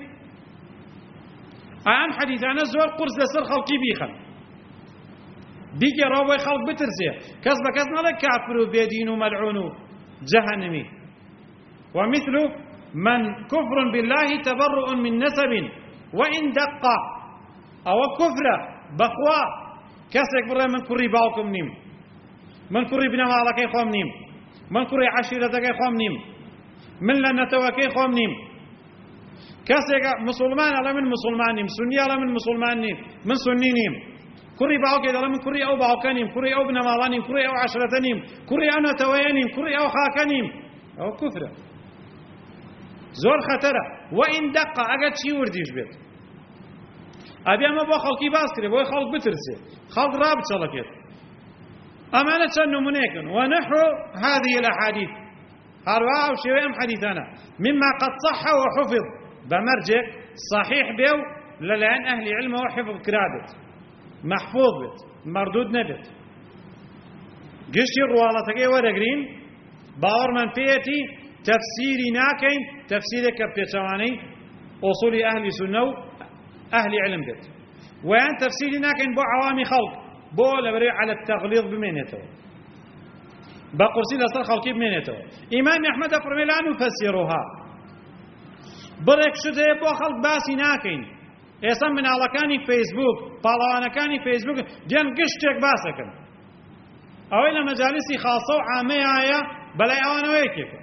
ئەم حەدیثانە زۆر قورس لەسەر خەڵکی بیخەن بیگەڕەوە خەڵک بترسێ کەس بە کەس نەڵێ کافر و بێدین و مەلعون و جەهەنمی ومثل من كفر بالله تبرؤ من نسب وإن دق أو كفر بخوا كسك بڕێ من کوڕی باوکم نیم من کوڕی بنەماڵەکەی خۆم نیم من کوڕی عەشیرەتەکەی خۆم نیم من لە نەتەوەکەی خۆم نیم کەسێکە مسلمان ئەڵێ من مسلمان نیم سونی ئەڵێ من مسلمان نیم من سونی نیم کوڕی باوکێ دەڵێ من کوڕی ئەو باوکە نیم کوڕی ئەو بنەماڵە نیم کوڕی ئەو عەشرەتە نیم کوڕی ئەو نەتەوەیە نیم کوڕی ئەو خاکە نیم ئەوە کوفرە زۆر خەتەرە وئین دەقە ئەگەر چی وردیش بێت ئەبێ ئەمە بۆ خەڵکی باس کرێ بۆی خەڵک بترسێ خەڵک ڕابچەڵەکێت ئەمانە چەند نمونەیەکن ونحو هذه الأحاديث هەروەها ئەو شێوەیە ئەم حەدیثانە مما قد صح وحفظ بمرجع صحيح بيو للان اهل علم وحفظ كرادت محفوظ بت مردود نبت قشي الروالتكي ورقرين باور من فيتي تفسيري ناكين تفسيرك بتشواني اصول اهل سنه اهل علم بت وان تفسيري ناكين بو عوامي خلق بو لبري على التغليظ بمينته بقرسي لصل خلقي بمينته امام احمد فرمي لا نفسرها بڕێک شتەیە بۆ خەڵک باسی ناکەین ئێستا مناڵەکانی فەیسبوک پاڵەوانەکانی فەیسبوک دێن گشتێک باسەکەن ئەوەی لە مەجالیسی خاڵسە و عامەیە بەلای ئەوانەوە یەکێکە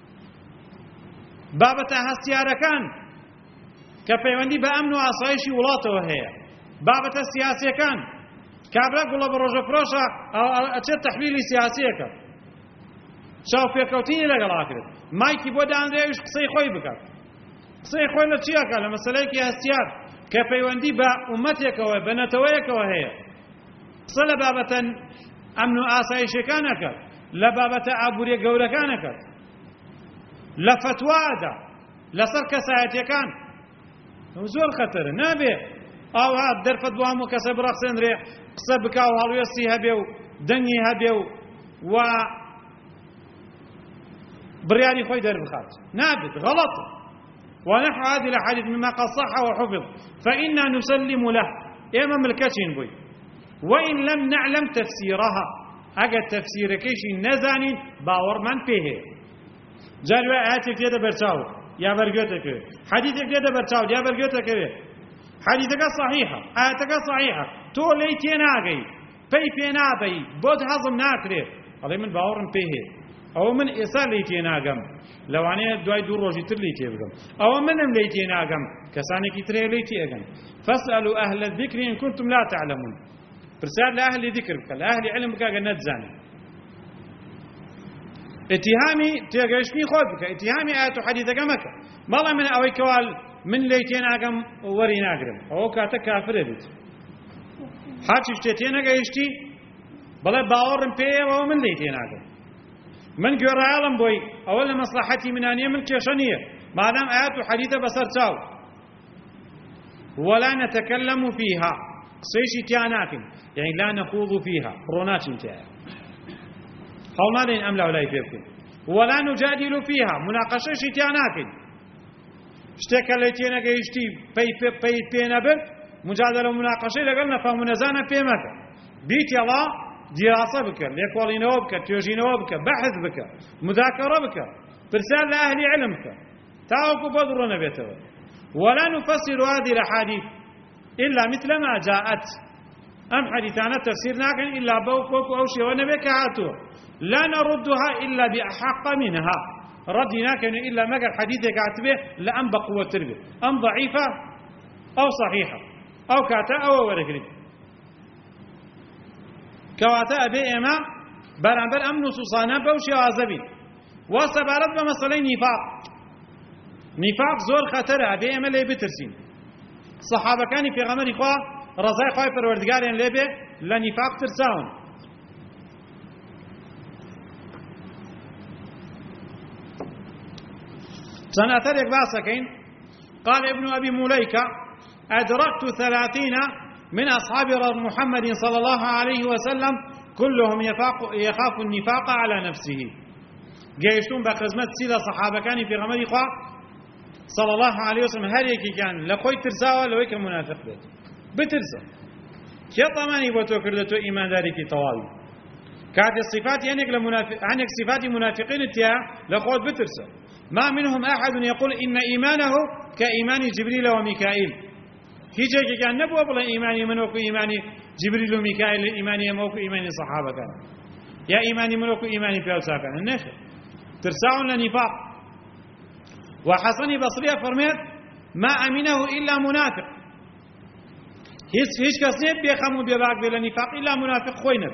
بابەتە هەستیارەکان کە پەیوەندی بە ئەمن و ئاسایشی وڵاتەوە هەیە بابەتە سیاسیەکان کابرا گوڵە بە ڕۆژەفرۆشە ئەچێت تەحلیلی سیاسیەکە چاوپێکەوتنی لەگەڵا کرد مایکی بۆ دانرێویش قسەی خۆی بکات قسەی خۆی لە چیەکە لە مەسەلەیەکی هەستیار کە پەیوەندی بە ئومەتێکەوە بە نەتەوەیەکەوە هەیە قسە لە بابەتە ئەمن و ئاسایشەکانەکەت لە بابەتە ئابووریە گەورەکانەکەت لە فتوادا لەسەر کەسایەتیەکان زۆر خەتەرە نابێ ئاوا دەرفەت بۆ هەموو کەسە بڕەخسێنرێ قسە بکا و هەڵوێستی هەبێ و دەنگی هەبێ و بڕیاری خۆی دەربخات نابێت غەڵەتە ونحو هذه الأحاديث مما قد صح وحفظ فإنا نسلم له إما ملكتين بوي وإن لم نعلم تفسيرها أجا تفسير كيش نزاني باور من فيه جالوا آياتك يدا برتاو يا برجوتك حديثك يدا برتاو يا برجوتك حديثك صحيحة آياتك صحيحة تو ليتين آجي بينا بي بود هضم ناكره هذا من باور من فيه أو من إصال ليتين آجم لو أنا دواي دور روجي تر ليتي أجم أو منهم ليتين آجم كساني كتير ليتي أجم فاسألوا أهل الذكر إن كنتم لا تعلمون برسال لأهل ذكرك لأهل علمك أجنات زاني اتهامي تيجيشني خذك اتهامي آيات حديثك مكة والله من أوي كوال من ليتين آجم ورين أجرم أو كاتك كافر بيت حاجة اشتيتين أجيشتي بلا باورم بيه وهو من ليتين آجم من جرى عالم بوي أول مصلحتي من أن يملك شنية ما دام آيات حديثة بصر تاو ولا نتكلم فيها قصيشي تياناكم يعني لا نخوض فيها رونات انتهى قولنا أم لا ولا يفيكم ولا نجادل فيها مناقشة تياناكم اشتكى ليتينا قيشتي بي نبل مجادلة ومناقشة لقلنا فمنزانا في مكة بيت الله دراسة بك ليكوالينو بك تيوجينو بك بحث بك مذاكرة بك برسال لأهل علمك تاوكو بدرنا بيته ولا نفسر هذه الأحاديث إلا مثل ما جاءت أم حديثنا تفسيرنا كان إلا بوكوك أو شيء ونبيك هاتو لا نردها إلا بأحق منها ردنا كان إلا ما قال حديثك عتبه لأم بقوة تربية أم ضعيفة أو صحيحة أو كاتا أو ورقري كواتا أبي إما برانبر أم نصوصانا بوشي عزبي وسبارت بمسألة نفاق زور خطر أبي إما لي بترسين صحابة كان في غمر إخوة رضاي خواهي پروردگارين لبه لنفاق ترساون سنأثر يكباسكين قال ابن أبي مليكة أدركت 30 من أصحاب محمد صلى الله عليه وسلم كلهم يخاف النفاق على نفسه جيشتون بخزمة سيدة صحابة كان في غمر إخوة صلى الله عليه وسلم هل يكي كان لخوي ترساوه لو يكي منافق بيت بترسا كي طماني بوتوكر لتو إيمان داري في طوالي كانت الصفات عنك صفات منافقين اتيا لخوت بترسا ما منهم أحد يقول إن إيمانه كإيمان جبريل وميكائيل هيجي كان نبوة بلا إيماني منوك إيماني جبريل وميكائيل إيماني موك إيماني صحابة كان يا إيماني منوك إيماني بيوسا كان النخل ترساون لنفاق وحسن بصرية فرميت ما أمنه إلا منافق هيش كسنيت بيخمو بيباك بلا نفاق إلا منافق خوينب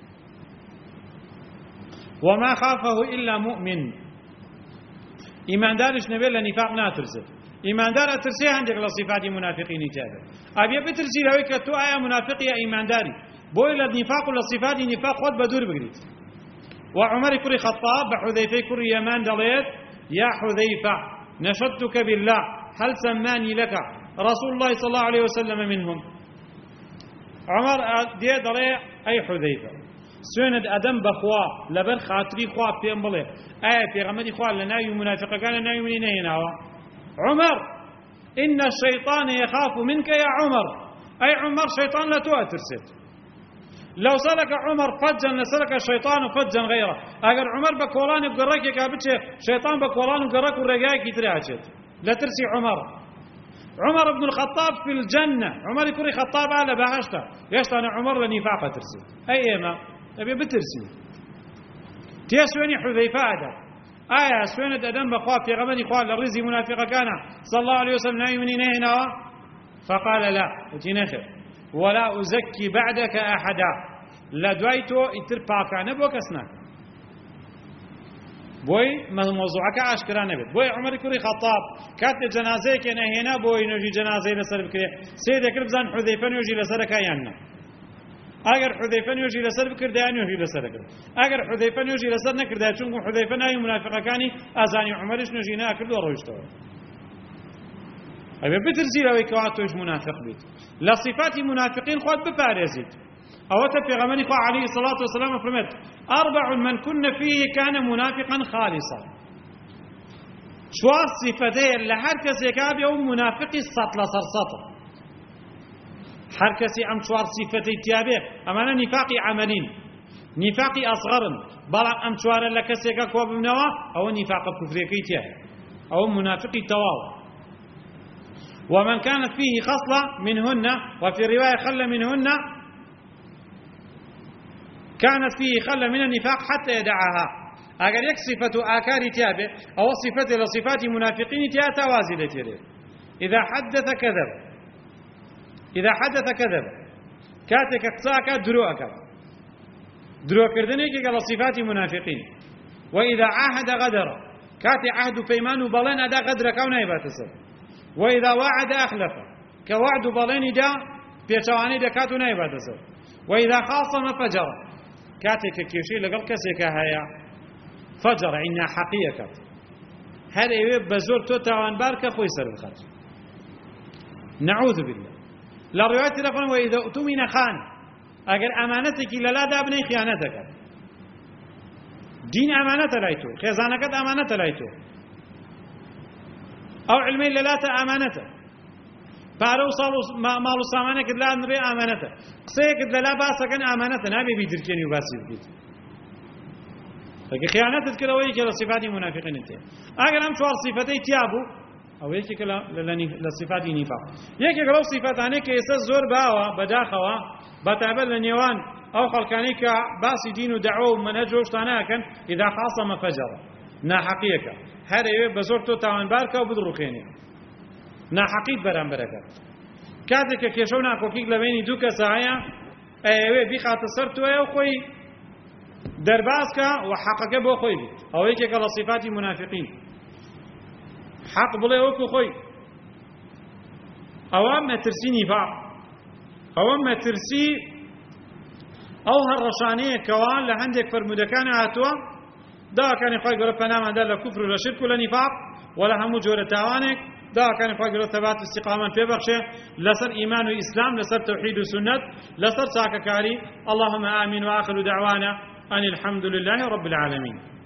وما خافه إلا مؤمن إيمان دارش نبي لنفاق ناترسل إيمان دار أترسي عندك لصفات منافقين تابع أبي بترسي لويك تو آية منافق يا إيمان داري بوي لنفاق لصفات نفاق خد بدور بقريت وعمر كري خطاب بحذيفة كري يمان دليت يا حذيفة نشدتك بالله هل سماني لك رسول الله صلى الله عليه وسلم منهم عمر دي دلي أي حذيفة سوند أدم بخوا لبر خاطري خوا في أمبلي في غمدي خوا لناي منافق كان ناي منين هنا عمر إن الشيطان يخاف منك يا عمر أي عمر شيطان لا تؤترسد لو سلك عمر فجا لسلك الشيطان فجا غيره أجر عمر بكولان بقرك كابتش شيطان بكولان بقرك ورجاك يتراجد لا ترسي عمر بن الخطاب في الجنة عمر يكون خطاب على بهشته يشتغل عمر لنفاق ترسي أي ما أبي بترسي تيسوني حذيفة هذا آية سوينة أدم بخواف في غمد إخوان للرزي منافقة كان صلى الله عليه وسلم نايمنين هنا فقال لا وتنخر ولا أزكي بعدك أحدا لا دويتو اتربا كان بوكسنا بۆی مەوزوعەکە ئاشکرا نەبێت. بۆی عومەری کوڕی خەتاب کاتێ جەنازەیەکێ نەهێنا بۆی نوێژی جەنازەی لەسەر بکرێت سێ دەکرد بزان حوذەیفە نوێژی لەسەرەکە یان نە. ئەگەر حوذەیفە نوێژی لەسەر بکردایە نوێژی لەسەر دەکرد. ئەگەر حوذەیفە نوێژی لەسەر نەکردایە چونکە حوذەیفە ناوی منافقەکانی ئازانی عومەریش نوێژی ناکرد و ڕۆیشتەوە. ئەبێ بترسیرەوەی کەوا تۆش منافق بیت. لە صفاتی منافقین خۆت بپارێزیت. ئەوەتە پێغەمبەری خوا عەلەیهی سەڵات وسەلام فەرمێت أربع من كن فيه كان منافقا خالصا. چوار صفتەیە لە هەر کەسێکا بێ و منافقی سەد لەسەر سەدە. هەر کەسی ئەم چوار صفتەی تیا بێ ئەمانە نیفاقی عەمەلین، نیفاقی ئەصغەرن، بەڵام ئەم چوارە لە کەسێکە کۆ ببنەوە ئەوە نیفاقە کوفرەکەی تیایە، ئەوە منافقی تەواوە. ومن كانت فيه خصلة منهن وفي رواية خل منهن كانت فيه خل من النفاق حتى يدعها. اگر یک صفة آكاري تيابه او صفة لصفات منافقين تيا توازي لتيره. إذا حدث كذب، إذا حدث كذب كاتك اقصاك دروك درو كردنك قال صفات منافقين. وإذا عاهد غدر كات عهد فيمان بلين دا غدر كونه باتسر. وإذا وعد أخلف كوعد بلين دا بيشواني دا كاتو نايباتسر. وإذا خاصم فجر كاتك كيشي لقل كسيك هيا فجر عنا حقيقة هل يويب بزور توتاوان بارك خوي سر الخرج. نعوذ بالله. لا رواية لفن وإذا أتمن خان أجر أمانتك لا دابني خيانتك. دين أمانة لايتو، خزانك أمانة لايتو، أو علمي لا أمانته. بارو صالو مالو سامانك لا نري أمانته. قصيك لا باسك أمانته نبي بيدركني وباسي بيت. لكن خيانتك كلا ويك لصفات منافقين انت. أجر هم شوار صفتي تيابو أو يك كلا لصفات نفاق. يك كلا صفات عنك يسز زور باوا بداخوا بتعبد لنيوان أو خلقانيك باس دين ودعوه منهجوش تناكن إذا خاصم فجر نا حقيقة هذا يبي بزورته تاون باركة وبدروخيني نا حقيقة برام بركة كاتك كيشونا كوكيك لبيني دوكا ساعية أيوة بيخات صرتوا يا أخوي درباسك وحقك بو خوي أو هيك كلا صفات منافقين حق بلا وكو خوي أوام ما ترسي نفاق أوام ما ترسي أو هالرشانية كوان لهندك فرمودكان عاتوا دا كان يخوي قرب فنام عند الله كفر ولا شرك ولا نفاق ولا هم جورة توانك دا كان يخوي قرب ثبات استقامة في بخشة لسر إيمان وإسلام لسر توحيد وسنة لسر ساككاري. اللهم آمين وآخر دعوانا أن الحمد لله رب العالمين.